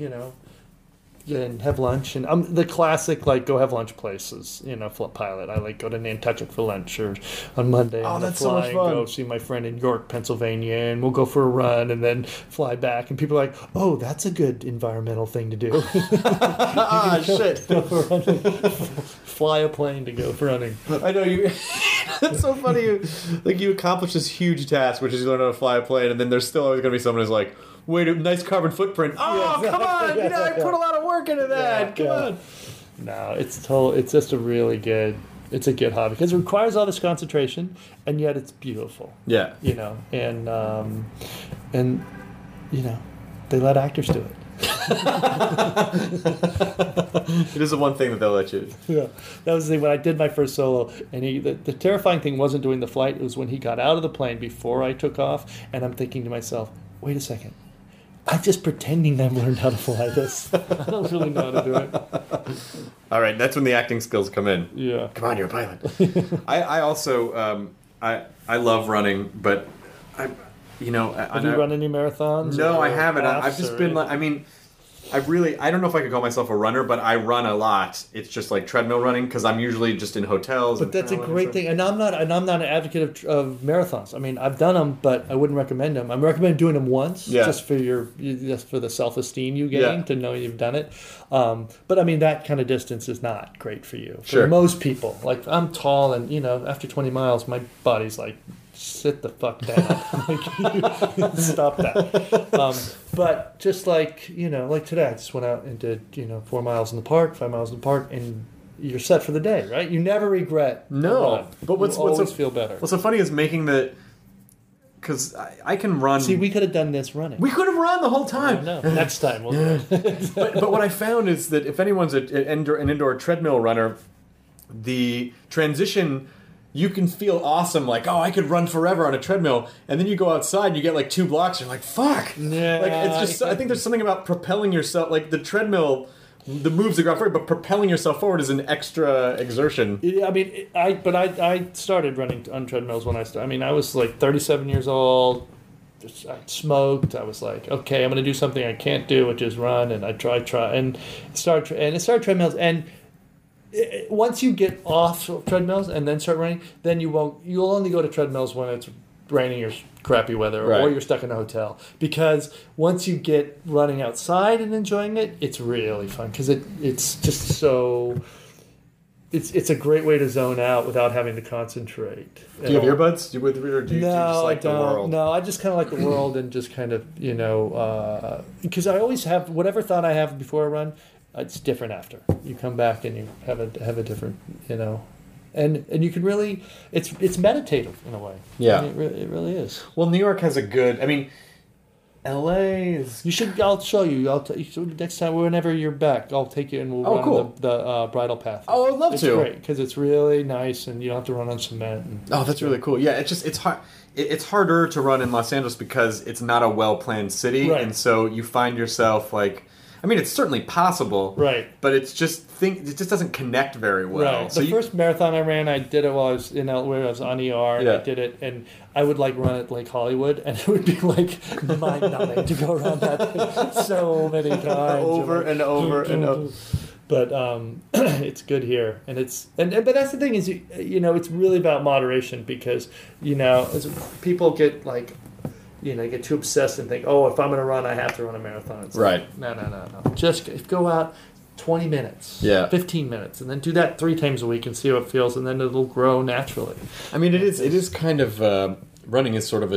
and have lunch. And the classic, like, go have lunch places, pilot. I like go to Nantucket for lunch, or on Monday I'm that's fly so much fun. and go see my friend in York, Pennsylvania, and we'll go for a run and then fly back. And people are like, oh, that's a good environmental thing to do. Shit. Go for running. Fly a plane to go for running. I know you. That's so funny. You accomplish this huge task, which is you learn how to fly a plane, and then there's still always going to be someone who's like, "Wait, a nice carbon footprint." Oh, come on! I put a lot of work into that. Come on. No, it's just a really good. It's a good hobby because it requires all this concentration, and yet it's beautiful. Yeah. And they let actors do it. It is the one thing that they'll let you. Yeah, that was the thing when I did my first solo, and the terrifying thing wasn't doing the flight. It was when he got out of the plane before I took off, and I'm thinking to myself, wait a second, I'm just pretending I've learned how to fly this. I don't really know how to do it. All right, that's when the acting skills come in. Yeah. Come on, you're a pilot. I also I love running, but have you run any marathons? No, I haven't. I've just been like, I don't know if I could call myself a runner, but I run a lot. It's just like treadmill running because I'm usually just in hotels. But that's a great thing, and I'm not an advocate of marathons. I mean, I've done them, but I wouldn't recommend them. I recommend doing them once, just for the self-esteem you gain to know you've done it. But I mean, that kind of distance is not great for you. For most people, like I'm tall, and after 20 miles, my body's like, sit the fuck down. Stop that. But just like today, I just went out and did 4 miles in the park, 5 miles in the park, and you're set for the day, right? You never regret. No, but what's always feel better. What's so funny is making because I can run. See, we could have done this running. We could have run the whole time. No, next time we'll do it. but what I found is that if anyone's an indoor treadmill runner, the transition. You can feel awesome, like, oh, I could run forever on a treadmill, and then you go outside and you get like 2 blocks, and you're like, fuck. Yeah, like it's just. I think there's something about propelling yourself, like the treadmill, the moves that go forward, but propelling yourself forward is an extra exertion. Yeah, I mean, I started running on treadmills when I started. I mean, I was like 37 years old. I smoked. I was like, okay, I'm going to do something I can't do, which is run, and I try, and started treadmills, and once you get off treadmills and then start running, then you'll only go to treadmills when it's raining or crappy weather, Right. or you're stuck in a hotel. Because once you get running outside and enjoying it, it's really fun because it's just so. It's a great way to zone out without having to concentrate. Do you have earbuds? Or do you just like I don't. the world? No, I just kind of like the world and just kind of, because I always have whatever thought I have before I run, it's different after. You come back and you have a different, and you can really, it's meditative in a way. Yeah. I mean, it really is. Well, New York has a good. I mean, L.A. is. You should. I'll show you. Next time, whenever you're back, I'll take you and we'll run cool. the bridle path. Oh, I'd love to. It's great because it's really nice and you don't have to run on cement. That's really cool. Yeah, it's hard. It's harder to run in Los Angeles because it's not a well-planned city, Right. and so you find yourself like. I mean, it's certainly possible, Right? But it just doesn't connect very well. Right. So The first marathon I ran, I did it while I was where I was on ER. And Yeah. I did it, and I would run at Lake Hollywood, and it would be mind-numbing to go around that thing so many times, over and over and over. But it's good here, and but that's the thing is, it's really about moderation because as people get get too obsessed and think, oh, if I'm going to run, I have to run a marathon. It's Right. No. Just go out 20 minutes, 15 minutes, and then do that 3 times a week and see how it feels, and then it'll grow naturally. I mean, it is kind of running is sort of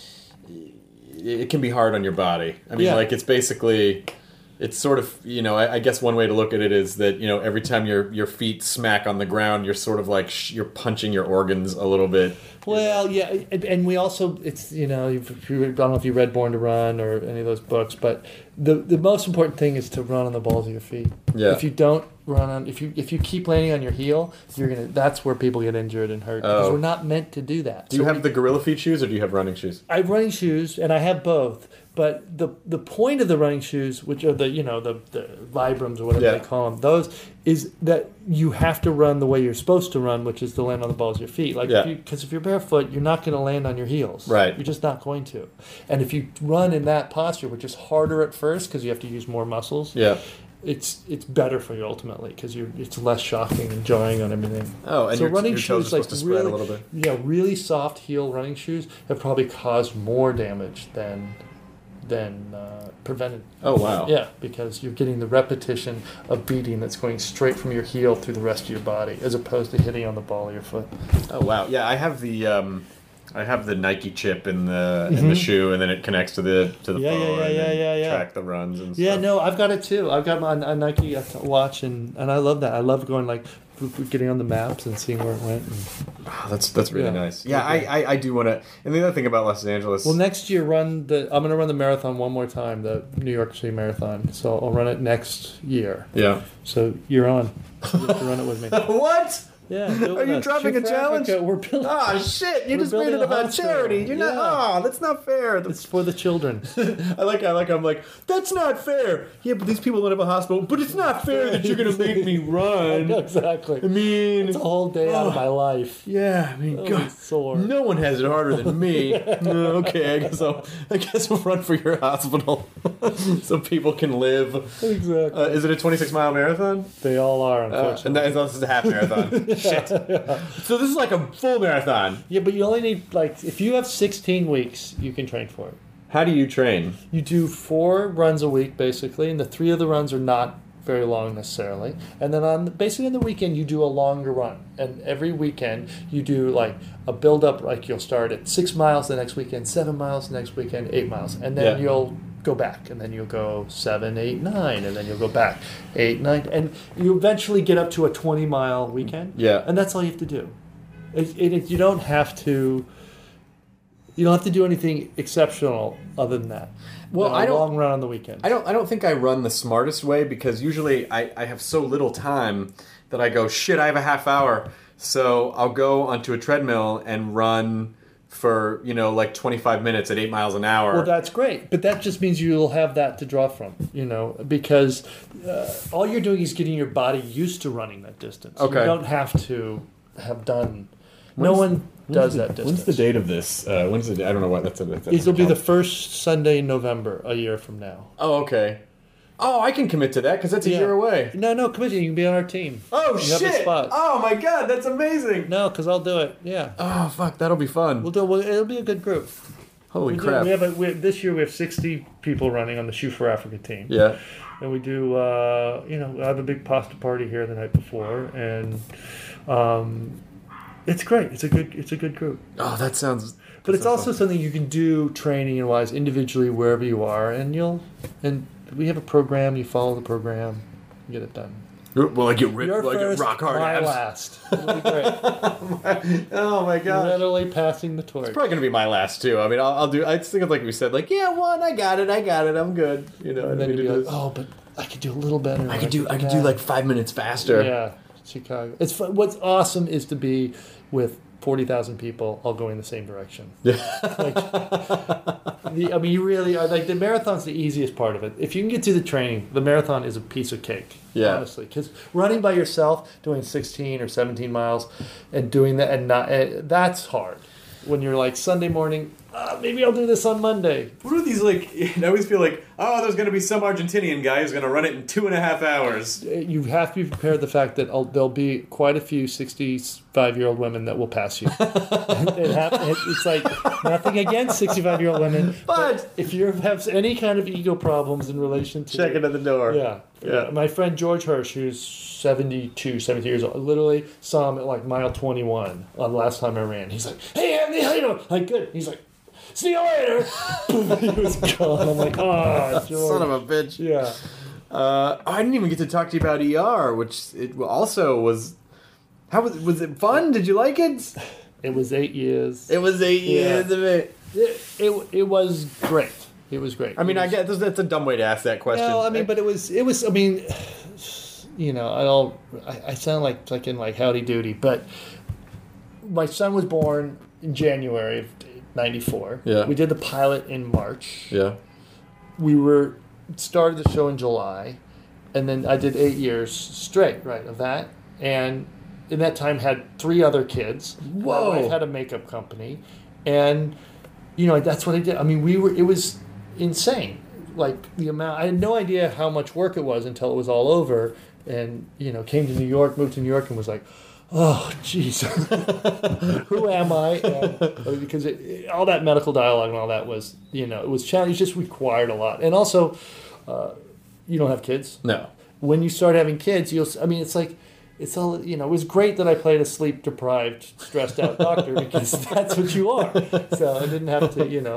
it can be hard on your body. I mean, it's basically. It's sort of, I guess one way to look at it is that, every time your feet smack on the ground, you're sort of you're punching your organs a little bit. Well, yeah, and we also, it's, I don't know if you read Born to Run or any of those books, but the most important thing is to run on the balls of your feet. Yeah. If you don't run on, if you keep landing on your heel, that's where people get injured and hurt because we're not meant to do that. Do you have the Gorilla Feet shoes or do you have running shoes? I have running shoes, and I have both. But the point of the running shoes, which are the Vibrams or whatever they call them, those is that you have to run the way you're supposed to run, which is to land on the balls of your feet. Because if you're barefoot, you're not going to land on your heels. Right. You're just not going to. And if you run in that posture, which is harder at first because you have to use more muscles. Yeah. It's better for you ultimately because it's less shocking and jarring on everything. Oh, and so your running toes shoes are supposed to spread a little bit. Yeah, really soft heel running shoes have probably caused more damage than prevented. Oh, wow. Yeah, because you're getting the repetition of beating that's going straight from your heel through the rest of your body, as opposed to hitting on the ball of your foot. Oh, wow. Yeah, I have the Nike chip in the shoe, and then it connects to the phone. And track the runs and stuff. Yeah, no, I've got it too. I've got a Nike watch, and I love that. I love going getting on the maps and seeing where it went. Oh, that's really nice. Yeah, I do want to. And the other thing about Los Angeles. Well, next year I'm going to run the marathon one more time, the New York City Marathon. So I'll run it next year. Yeah. So you're on. You have to run it with me. What? Yeah. Are you dropping a challenge? Africa. We're building. Oh shit! You just made it about charity. You're not. Oh, that's not fair. It's for the children. I'm like, that's not fair. Yeah, but these people don't have a hospital. But it's not fair that you're gonna make me run. Exactly. I mean, it's a whole day out of my life. Yeah, I mean, God, sore. No one has it harder than me. Okay, I guess we'll run for your hospital so people can live. Exactly. Is it a 26-mile marathon? They all are, unfortunately. And this is a half marathon. Shit. So this is like a full marathon. Yeah, but you only need if you have 16 weeks, you can train for it. How do you train? You do 4 runs a week basically, and the 3 of the runs are not very long necessarily. And then basically on the weekend you do a longer run. And every weekend you do a build up, you'll start at 6 miles the next weekend, 7 miles the next weekend, 8 miles, and then you'll go back, and then you'll go 7, 8, 9, and then you'll go back 8, 9, and you eventually get up to a 20-mile weekend. Yeah, and that's all you have to do. You don't have to. You don't have to do anything exceptional other than that. Well, I don't. Long run on the weekend. I don't think I run the smartest way because usually I have so little time that I go, shit, I have a half hour, so I'll go onto a treadmill and run for 25 minutes at 8 miles an hour. Well, that's great, but that just means you'll have that to draw from, because all you're doing is getting your body used to running that distance. Okay. You don't have to have done. No one does that distance. When's the date of this? When's the? I don't know what that's. It'll be the first Sunday in November, a year from now. Oh, okay. Oh, I can commit to that because that's a year away. No, commit. You can be on our team. Oh, you have a shit. spot. Oh, my God. That's amazing. No, because I'll do it. Yeah. Oh, fuck. That'll be fun. It'll be a good group. Holy crap. This year we have 60 people running on the Shoe for Africa team. Yeah. And we do, I have a big pasta party here the night before, and it's great. It's a good group. Oh, that sounds. But it's also something you can do training and wise individually wherever you are, and we have a program. You follow the program, you get it done. Will I get ripped? Your Will I first, get rock hard my abs? last. It'll be great. Oh my god! Literally passing the torch. It's probably gonna be my last too. I mean, I'll do. I think of like we said, like one. I got it. I'm good. You know. And then you'd be like, oh, but I could do a little better. I could do like 5 minutes faster. Yeah, Chicago. It's fun. What's awesome is to be with 40,000 people all going the same direction. Yeah. You really are. Like, the marathon's the easiest part of it. If you can get through the training, the marathon is a piece of cake. Yeah. Honestly. Because running by yourself, doing 16 or 17 miles, and doing that, and not, that's hard. When you're like, Sunday morning, maybe I'll do this on Monday. What are these like? I always feel like, there's going to be some Argentinian guy who's going to run it in 2.5 hours. You have to be prepared for the fact that there'll be quite a few 65-year-old women that will pass you. It's like nothing against 65-year-old women, but if you have any kind of ego problems in relation to checking at the door. Yeah. My friend George Hirsch, who's 70 years old, literally saw him at like mile 21 on the last time I ran. He's like, "Hey, Anthony, how you doing?" Like, "Good." He's like, "See you later." He was gone. I'm like, "Oh, George." Son of a bitch. Yeah. I didn't even get to talk to you about ER, which it also was. How was it fun? Did you like it? It was 8 years. It was 8 years of it. It was great. It was great. I mean, I guess that's a dumb way to ask that question. No, I mean, but it was. I mean, I sound like in like Howdy Doody, but my son was born in January of '94. Yeah. We did the pilot in March. Yeah. We started the show in July, and then I did 8 years straight, right, of that, and in that time had 3 other kids. Whoa! My wife had a makeup company, and that's what I did. I mean, it was insane. Like, the amount, I had no idea how much work it was until it was all over, and came to New York, moved to New York, and was like, oh, jeez, who am I? And, because all that medical dialogue and all that was, it was challenging. It just required a lot, and also, you don't have kids. No. When you start having kids, it's like. It's all, it was great that I played a sleep-deprived, stressed-out doctor because that's what you are. So I didn't have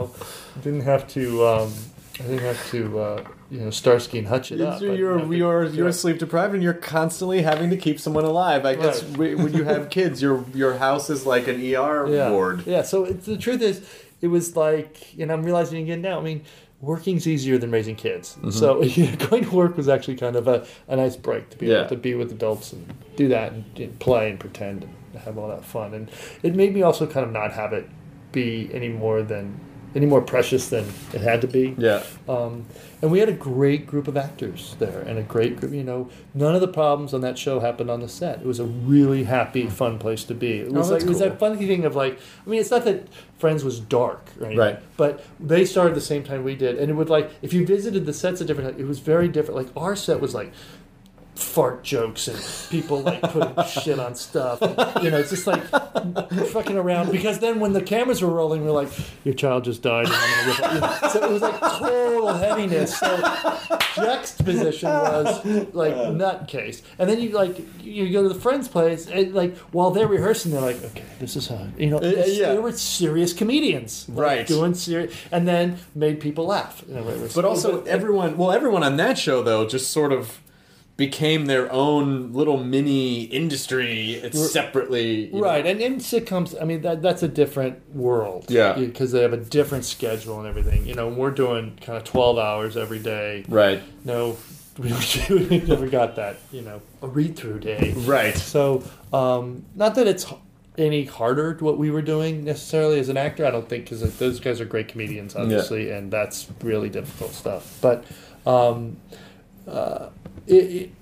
to, Starsky and Hutch it up. You're sleep-deprived and you're constantly having to keep someone alive. I guess when you have kids, your house is like an ER ward. Yeah, so the truth is, it was like, and I'm realizing again now, I mean, working's easier than raising kids. Mm-hmm. So going to work was actually kind of a nice break to be able to be with adults and do that and play and pretend and have all that fun. And it made me also kind of not have it be any more precious than it had to be. Yeah. And we had a great group of actors there and a great group, none of the problems on that show happened on the set. It was a really happy, fun place to be. It was it was that funny thing of like, I mean, it's not that Friends was dark, right? But they started the same time we did. And it would like, if you visited the sets at different times, it was very different. Like our set was like, fart jokes and people like putting shit on stuff. And, it's just like fucking around. Because then when the cameras were rolling, we were like, your child just died. And I'm gonna rip it. So it was like total heaviness. So juxtaposition was like nutcase. And then you go to the Friends place and like while they're rehearsing, they're like, okay, this is how they were serious comedians, right? Doing serious, and then made people laugh. But also everyone on that show though just sort of became their own little mini industry separately. Right, and in sitcoms, I mean, that's a different world. Yeah. Because they have a different schedule and everything. We're doing kind of 12 hours every day. Right. No, we never got that, a read-through day. Right. So, not that it's any harder to what we were doing necessarily as an actor, I don't think, because those guys are great comedians, obviously, and that's really difficult stuff. But,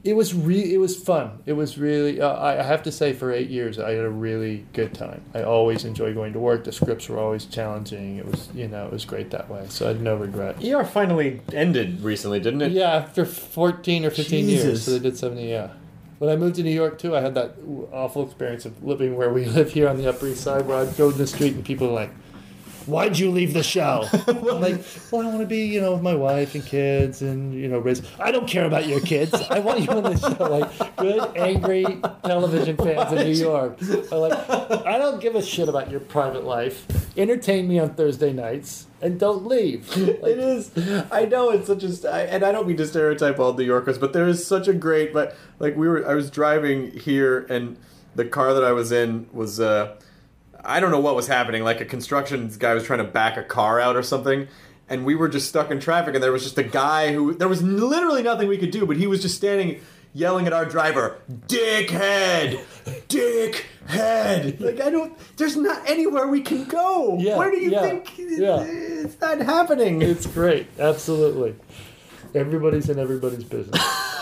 It was fun. It was really. I have to say, for 8 years, I had a really good time. I always enjoyed going to work. The scripts were always challenging. It was, it was great that way. So I had no regret. ER finally ended recently, didn't it? Yeah, after 14 or 15 years. So they did 70. Yeah. When I moved to New York too, I had that awful experience of living where we live here on the Upper East Side, where I'd go to the street and people were like, "Why'd you leave the show?" I'm like, "Well, I want to be, with my wife and kids and, raise." "I don't care about your kids. I want you on the show." Like, good, angry television fans in New York. I'm like, "I don't give a shit about your private life. Entertain me on Thursday nights and don't leave." Like, it is. I know it's such and I don't mean to stereotype all New Yorkers, but there is such a great. But like I was driving here, and the car that I was in was. I don't know what was happening. Like a construction guy was trying to back a car out or something, and we were just stuck in traffic. And there was just a guy who there was literally nothing we could do, but he was just standing, yelling at our driver, "Dickhead, dickhead!" Like there's not anywhere we can go. Yeah, Where do you think it's not happening? It's great, absolutely. Everybody's in everybody's business.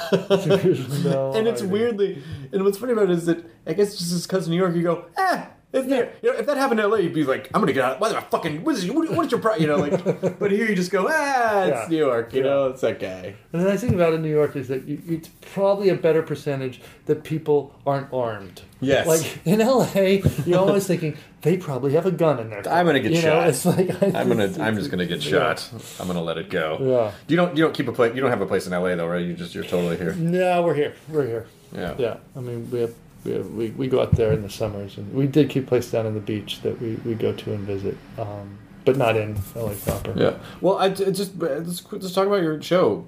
And it's weirdly, and what's funny about it is that I guess just because New York, you go, If that happened in LA, you'd be like, "I'm gonna get out. What is your problem?" But here you just go, it's New York. It's that guy. And the nice thing about it in New York is that it's probably a better percentage that people aren't armed. Yes. Like in LA, you're always thinking they probably have a gun in there. I'm gonna get shot. It's like I'm just gonna get shot. I'm gonna let it go. Yeah. You don't keep a place. You don't have a place in LA though, right? You're totally here. No, we're here. Yeah. Yeah. I mean, we go out there in the summers, and we did keep a place down on the beach that we go to and visit, but not in LA proper. Yeah. Well, let's talk about your show.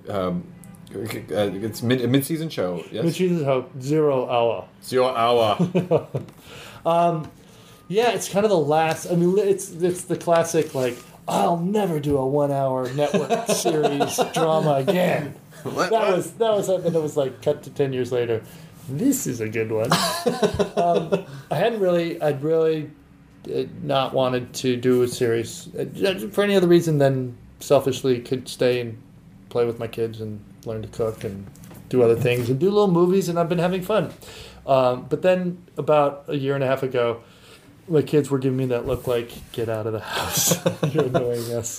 It's a mid-season show. Yes. Mid-season show, 0 hour. 0 hour. Yeah, it's kind of the last. I mean, it's the classic like, I'll never do a 1 hour network series drama again. That was something that was like cut to 10 years later. This is a good one. I'd really not wanted to do a series for any other reason than selfishly could stay and play with my kids and learn to cook and do other things and do little movies, and I've been having fun. But then about a year and a half ago, my kids were giving me that look like, "Get out of the house. You're annoying us."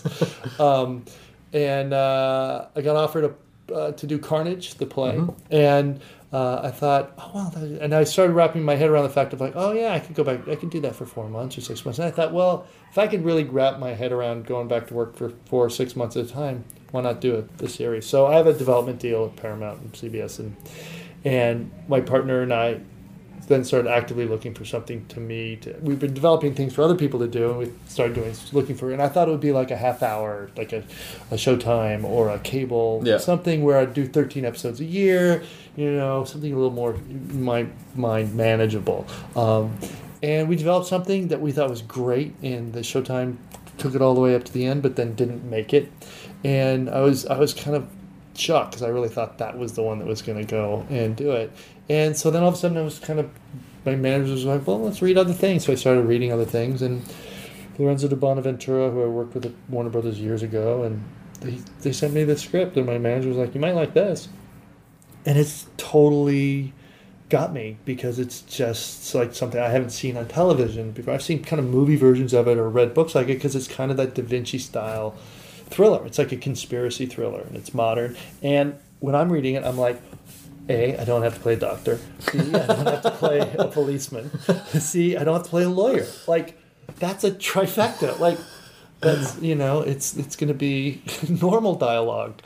And I got offered to do Carnage, the play, and I thought, oh, well, and I started wrapping my head around the fact of like, oh, yeah, I could go back. I could do that for 4 months or 6 months. And I thought, well, if I could really wrap my head around going back to work for 4 or 6 months at a time, why not do the series? So I have a development deal with Paramount and CBS, and my partner and I then started actively looking for something we've been developing things for other people to do, and we started looking for, and I thought it would be like a half hour, like a Showtime or a cable, something where I'd do 13 episodes a year, something a little more in my mind manageable. And we developed something that we thought was great, and the Showtime took it all the way up to the end, but then didn't make it. And I was kind of shocked because I really thought that was the one that was going to go and do it. And so then all of a sudden I was my manager was like, well, let's read other things. So I started reading other things, and Lorenzo de Bonaventura, who I worked with at Warner Brothers years ago, and they sent me the script, and my manager was like, you might like this. And it's totally got me because it's just like something I haven't seen on television before. I've seen kind of movie versions of it or read books like it because it's kind of that Da Vinci style thriller. It's like a conspiracy thriller, and it's modern. And when I'm reading it, I'm like, A, I don't have to play a doctor. B, I don't have to play a policeman. C, I don't have to play a lawyer. Like, that's a trifecta. Like, that's, it's going to be normal dialogue.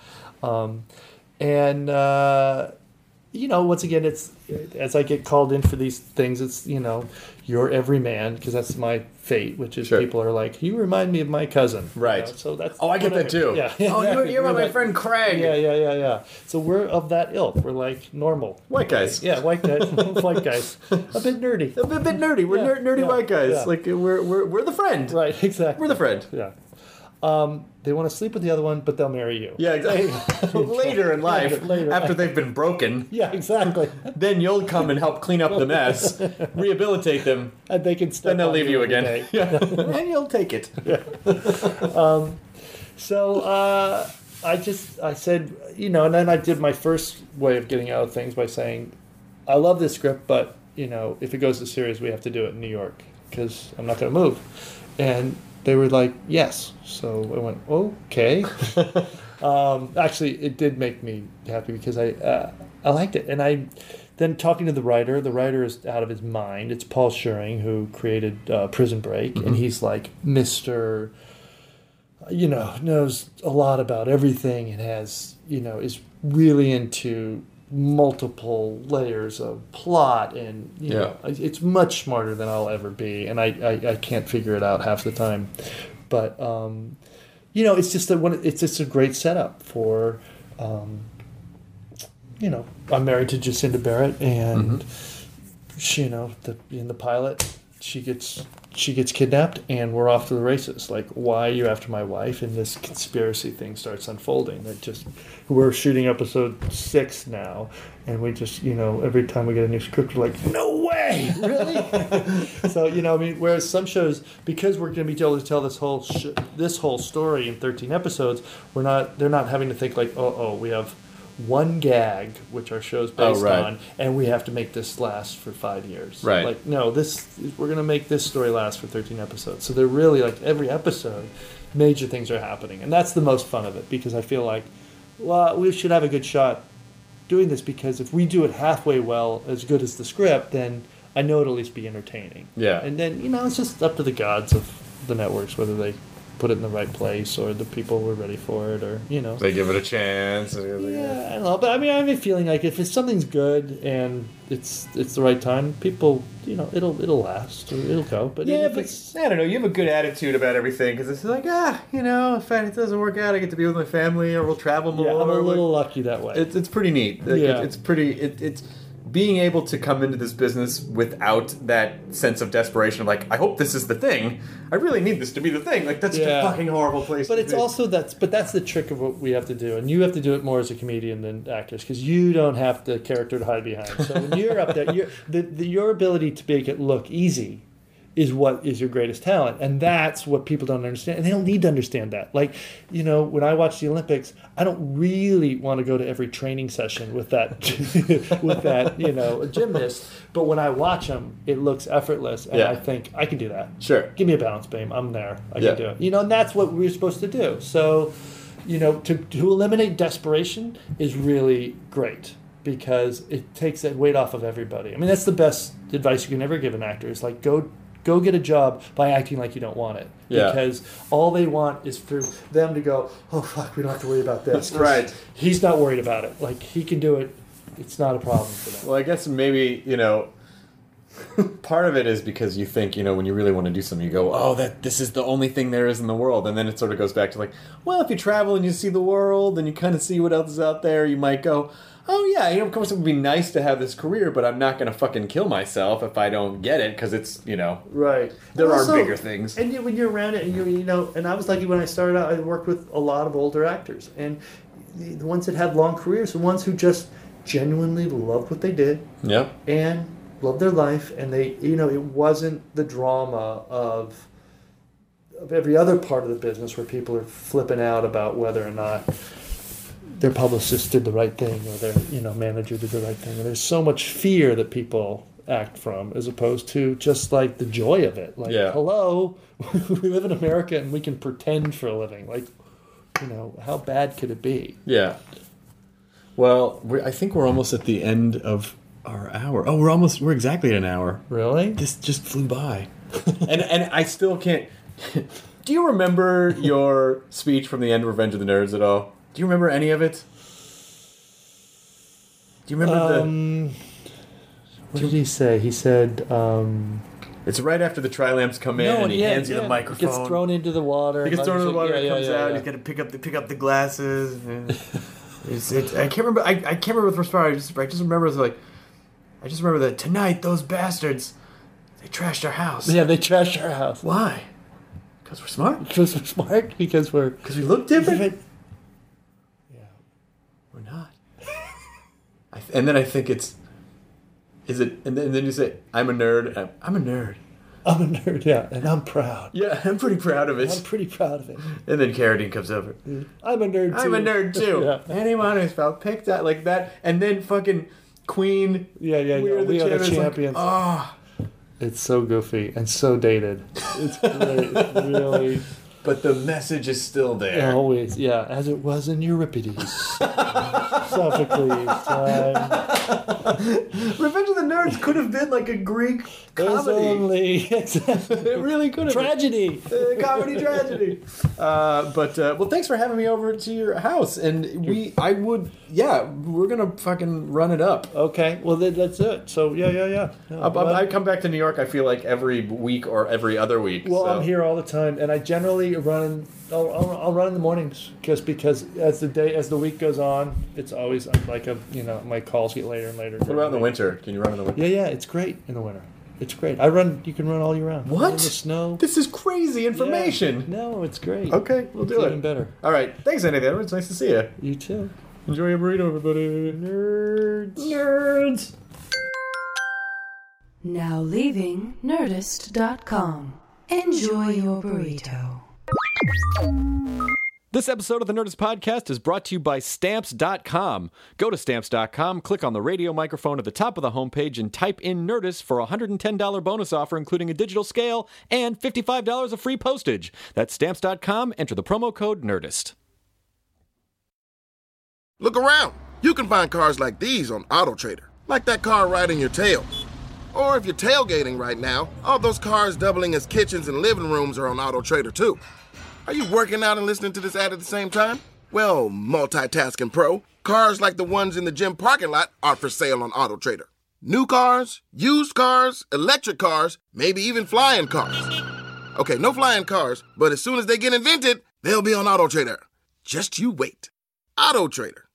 Once again, it's as I get called in for these things, it's, you're every man, because that's my fate, which is people are like, you remind me of my cousin. Right. So that's... Oh, I get that too. Yeah. Oh, you're my friend Craig. Yeah. So we're of that ilk. We're like normal. White guys. Yeah, white guys. White guys. A bit nerdy. A bit nerdy. We're nerdy white guys. Yeah. Like, we're the friend. Right, exactly. We're the friend. Yeah. They want to sleep with the other one, but they'll marry you. Yeah, exactly. Later in life, after they've been broken. Yeah, exactly. Then you'll come and help clean up the mess, rehabilitate them, and they can. Then they'll leave you again. Yeah. And you'll take it. Yeah. So I said, and then I did my first way of getting out of things by saying, I love this script, but, if it goes to series, we have to do it in New York because I'm not going to move. And they were like, yes. So I went, okay. Actually, it did make me happy because I liked it. And then talking to the writer is out of his mind. It's Paul Schering, who created Prison Break. Mm-hmm. And he's like Mr., knows a lot about everything and has, is really into multiple layers of plot and, it's much smarter than I'll ever be. And I can't figure it out half the time. But, it's just it's just a great setup for, I'm married to Jacinda Barrett and she, in the pilot, she gets kidnapped and we're off to the races. Like, why are you after my wife? And this conspiracy thing starts unfolding. We're shooting episode 6 now, and we just, every time we get a new script, we're like, no way, really? So, whereas some shows, because we're going to be able to tell this whole story in 13 episodes, they're not having to think like, we have one gag, which our show's based on, and we have to make this last for 5 years. Right. Like, no, we're going to make this story last for 13 episodes. So they're really, like, every episode, major things are happening. And that's the most fun of it, because I feel like, we should have a good shot doing this, because if we do it halfway well, as good as the script, then I know it'll at least be entertaining. Yeah. And then, it's just up to the gods of the networks, whether they put it in the right place or the people were ready for it, or they give it a chance. I don't know, but I have a feeling like if something's good and it's the right time, people it'll last or it'll go. But I don't know, you have a good attitude about everything, because it's like if it doesn't work out, I get to be with my family or we'll travel more. I'm a little lucky that way. It's pretty neat. It's pretty. It's being able to come into this business without that sense of desperation of like, I hope this is the thing. I really need this to be the thing. Like, that's a fucking horrible place but to it's be. also that's the trick of what we have to do. And you have to do it more as a comedian than actors, because you don't have the character to hide behind. So when you're up there, your ability to make it look easy is what is your greatest talent. And that's what people don't understand. And they don't need to understand that. Like, when I watch the Olympics, I don't really want to go to every training session with that, gymnast. But when I watch them, it looks effortless. And I think, I can do that. Sure. Give me a balance beam. I'm there. I can do it. And that's what we're supposed to do. So, to eliminate desperation is really great, because it takes that weight off of everybody. I mean, that's the best advice you can ever give an actor, is like, go get a job by acting like you don't want it. Yeah. Because all they want is for them to go, oh, fuck, we don't have to worry about this. Right. He's not worried about it. Like, he can do it. It's not a problem for them. Well, I guess maybe, part of it is because you think, when you really want to do something, you go, this is the only thing there is in the world. And then it sort of goes back to like, well, if you travel and you see the world and you kind of see what else is out there, you might go, oh yeah, of course it would be nice to have this career, but I'm not going to fucking kill myself if I don't get it, because it's, right. There are bigger things. And when you're around it, and and I was lucky when I started out, I worked with a lot of older actors, and the ones that had long careers, the ones who just genuinely loved what they did, and loved their life, and they, it wasn't the drama of every other part of the business where people are flipping out about whether or not their publicist did the right thing or their manager did the right thing. And there's so much fear that people act from, as opposed to just like the joy of it. Like, hello, we live in America and we can pretend for a living. Like, how bad could it be? Yeah. Well, I think we're almost at the end of our hour. Oh, we're exactly at an hour. Really? This just flew by. and I still can't. Do you remember your speech from the end of Revenge of the Nerds at all? Do you remember any of it? Do you remember what did he say? He said, it's right after the Tri-Lamps come in and he hands you the microphone. He gets thrown into the water. He gets thrown into the water, comes out, he's got to pick up the glasses. I can't remember. I can't remember the first part. I just remember it was like, I just remember that tonight those bastards, they trashed our house. Yeah, they trashed our house. Why? Because we're smart. Because we're smart. Because we look different. Yeah, we're not. And then I think is it? And then you say, I'm a nerd. I'm a nerd. I'm a nerd, yeah, and I'm proud. Yeah, I'm pretty proud of it. I'm pretty proud of it. And then Carradine comes over. I'm a nerd, too. I'm a nerd, too. Yeah. Anyone who's felt picked out like that. And then fucking Queen. Yeah. We are the champions. It's so goofy and so dated. It's great. Really. But the message is still there. Always, yeah, as it was in Euripides. Sophocles time. Revenge of the Nerds could have been like a Greek comedy. It really could have tragedy. Comedy tragedy. Well, thanks for having me over to your house. And we're going to fucking run it up. Okay, well, let's do it. So, yeah. I come back to New York, I feel like, every week or every other week. Well, so. I'm here all the time, and I generally run. I'll run in the mornings just because as the week goes on, it's always like my calls get later and later. What about in the winter? Can you run in the winter? Yeah, it's great in the winter. It's great. You can run all year round. What? In the snow. This is crazy information. Yeah. No, it's great. Okay, we'll do it. Even better. All right. Thanks, Andy. It's nice to see you. You too. Enjoy your burrito, everybody. Nerds. Now leaving Nerdist.com. Enjoy your burrito. This episode of the Nerdist Podcast is brought to you by Stamps.com. Go to Stamps.com, click on the radio microphone at the top of the homepage, and type in Nerdist for a $110 bonus offer, including a digital scale and $55 of free postage. That's Stamps.com. Enter the promo code Nerdist. Look around. You can find cars like these on AutoTrader, like that car right in your tail. Or if you're tailgating right now, all those cars doubling as kitchens and living rooms are on AutoTrader too. Are you working out and listening to this ad at the same time? Well, multitasking pro, cars like the ones in the gym parking lot are for sale on AutoTrader. New cars, used cars, electric cars, maybe even flying cars. Okay, no flying cars, but as soon as they get invented, they'll be on AutoTrader. Just you wait. AutoTrader.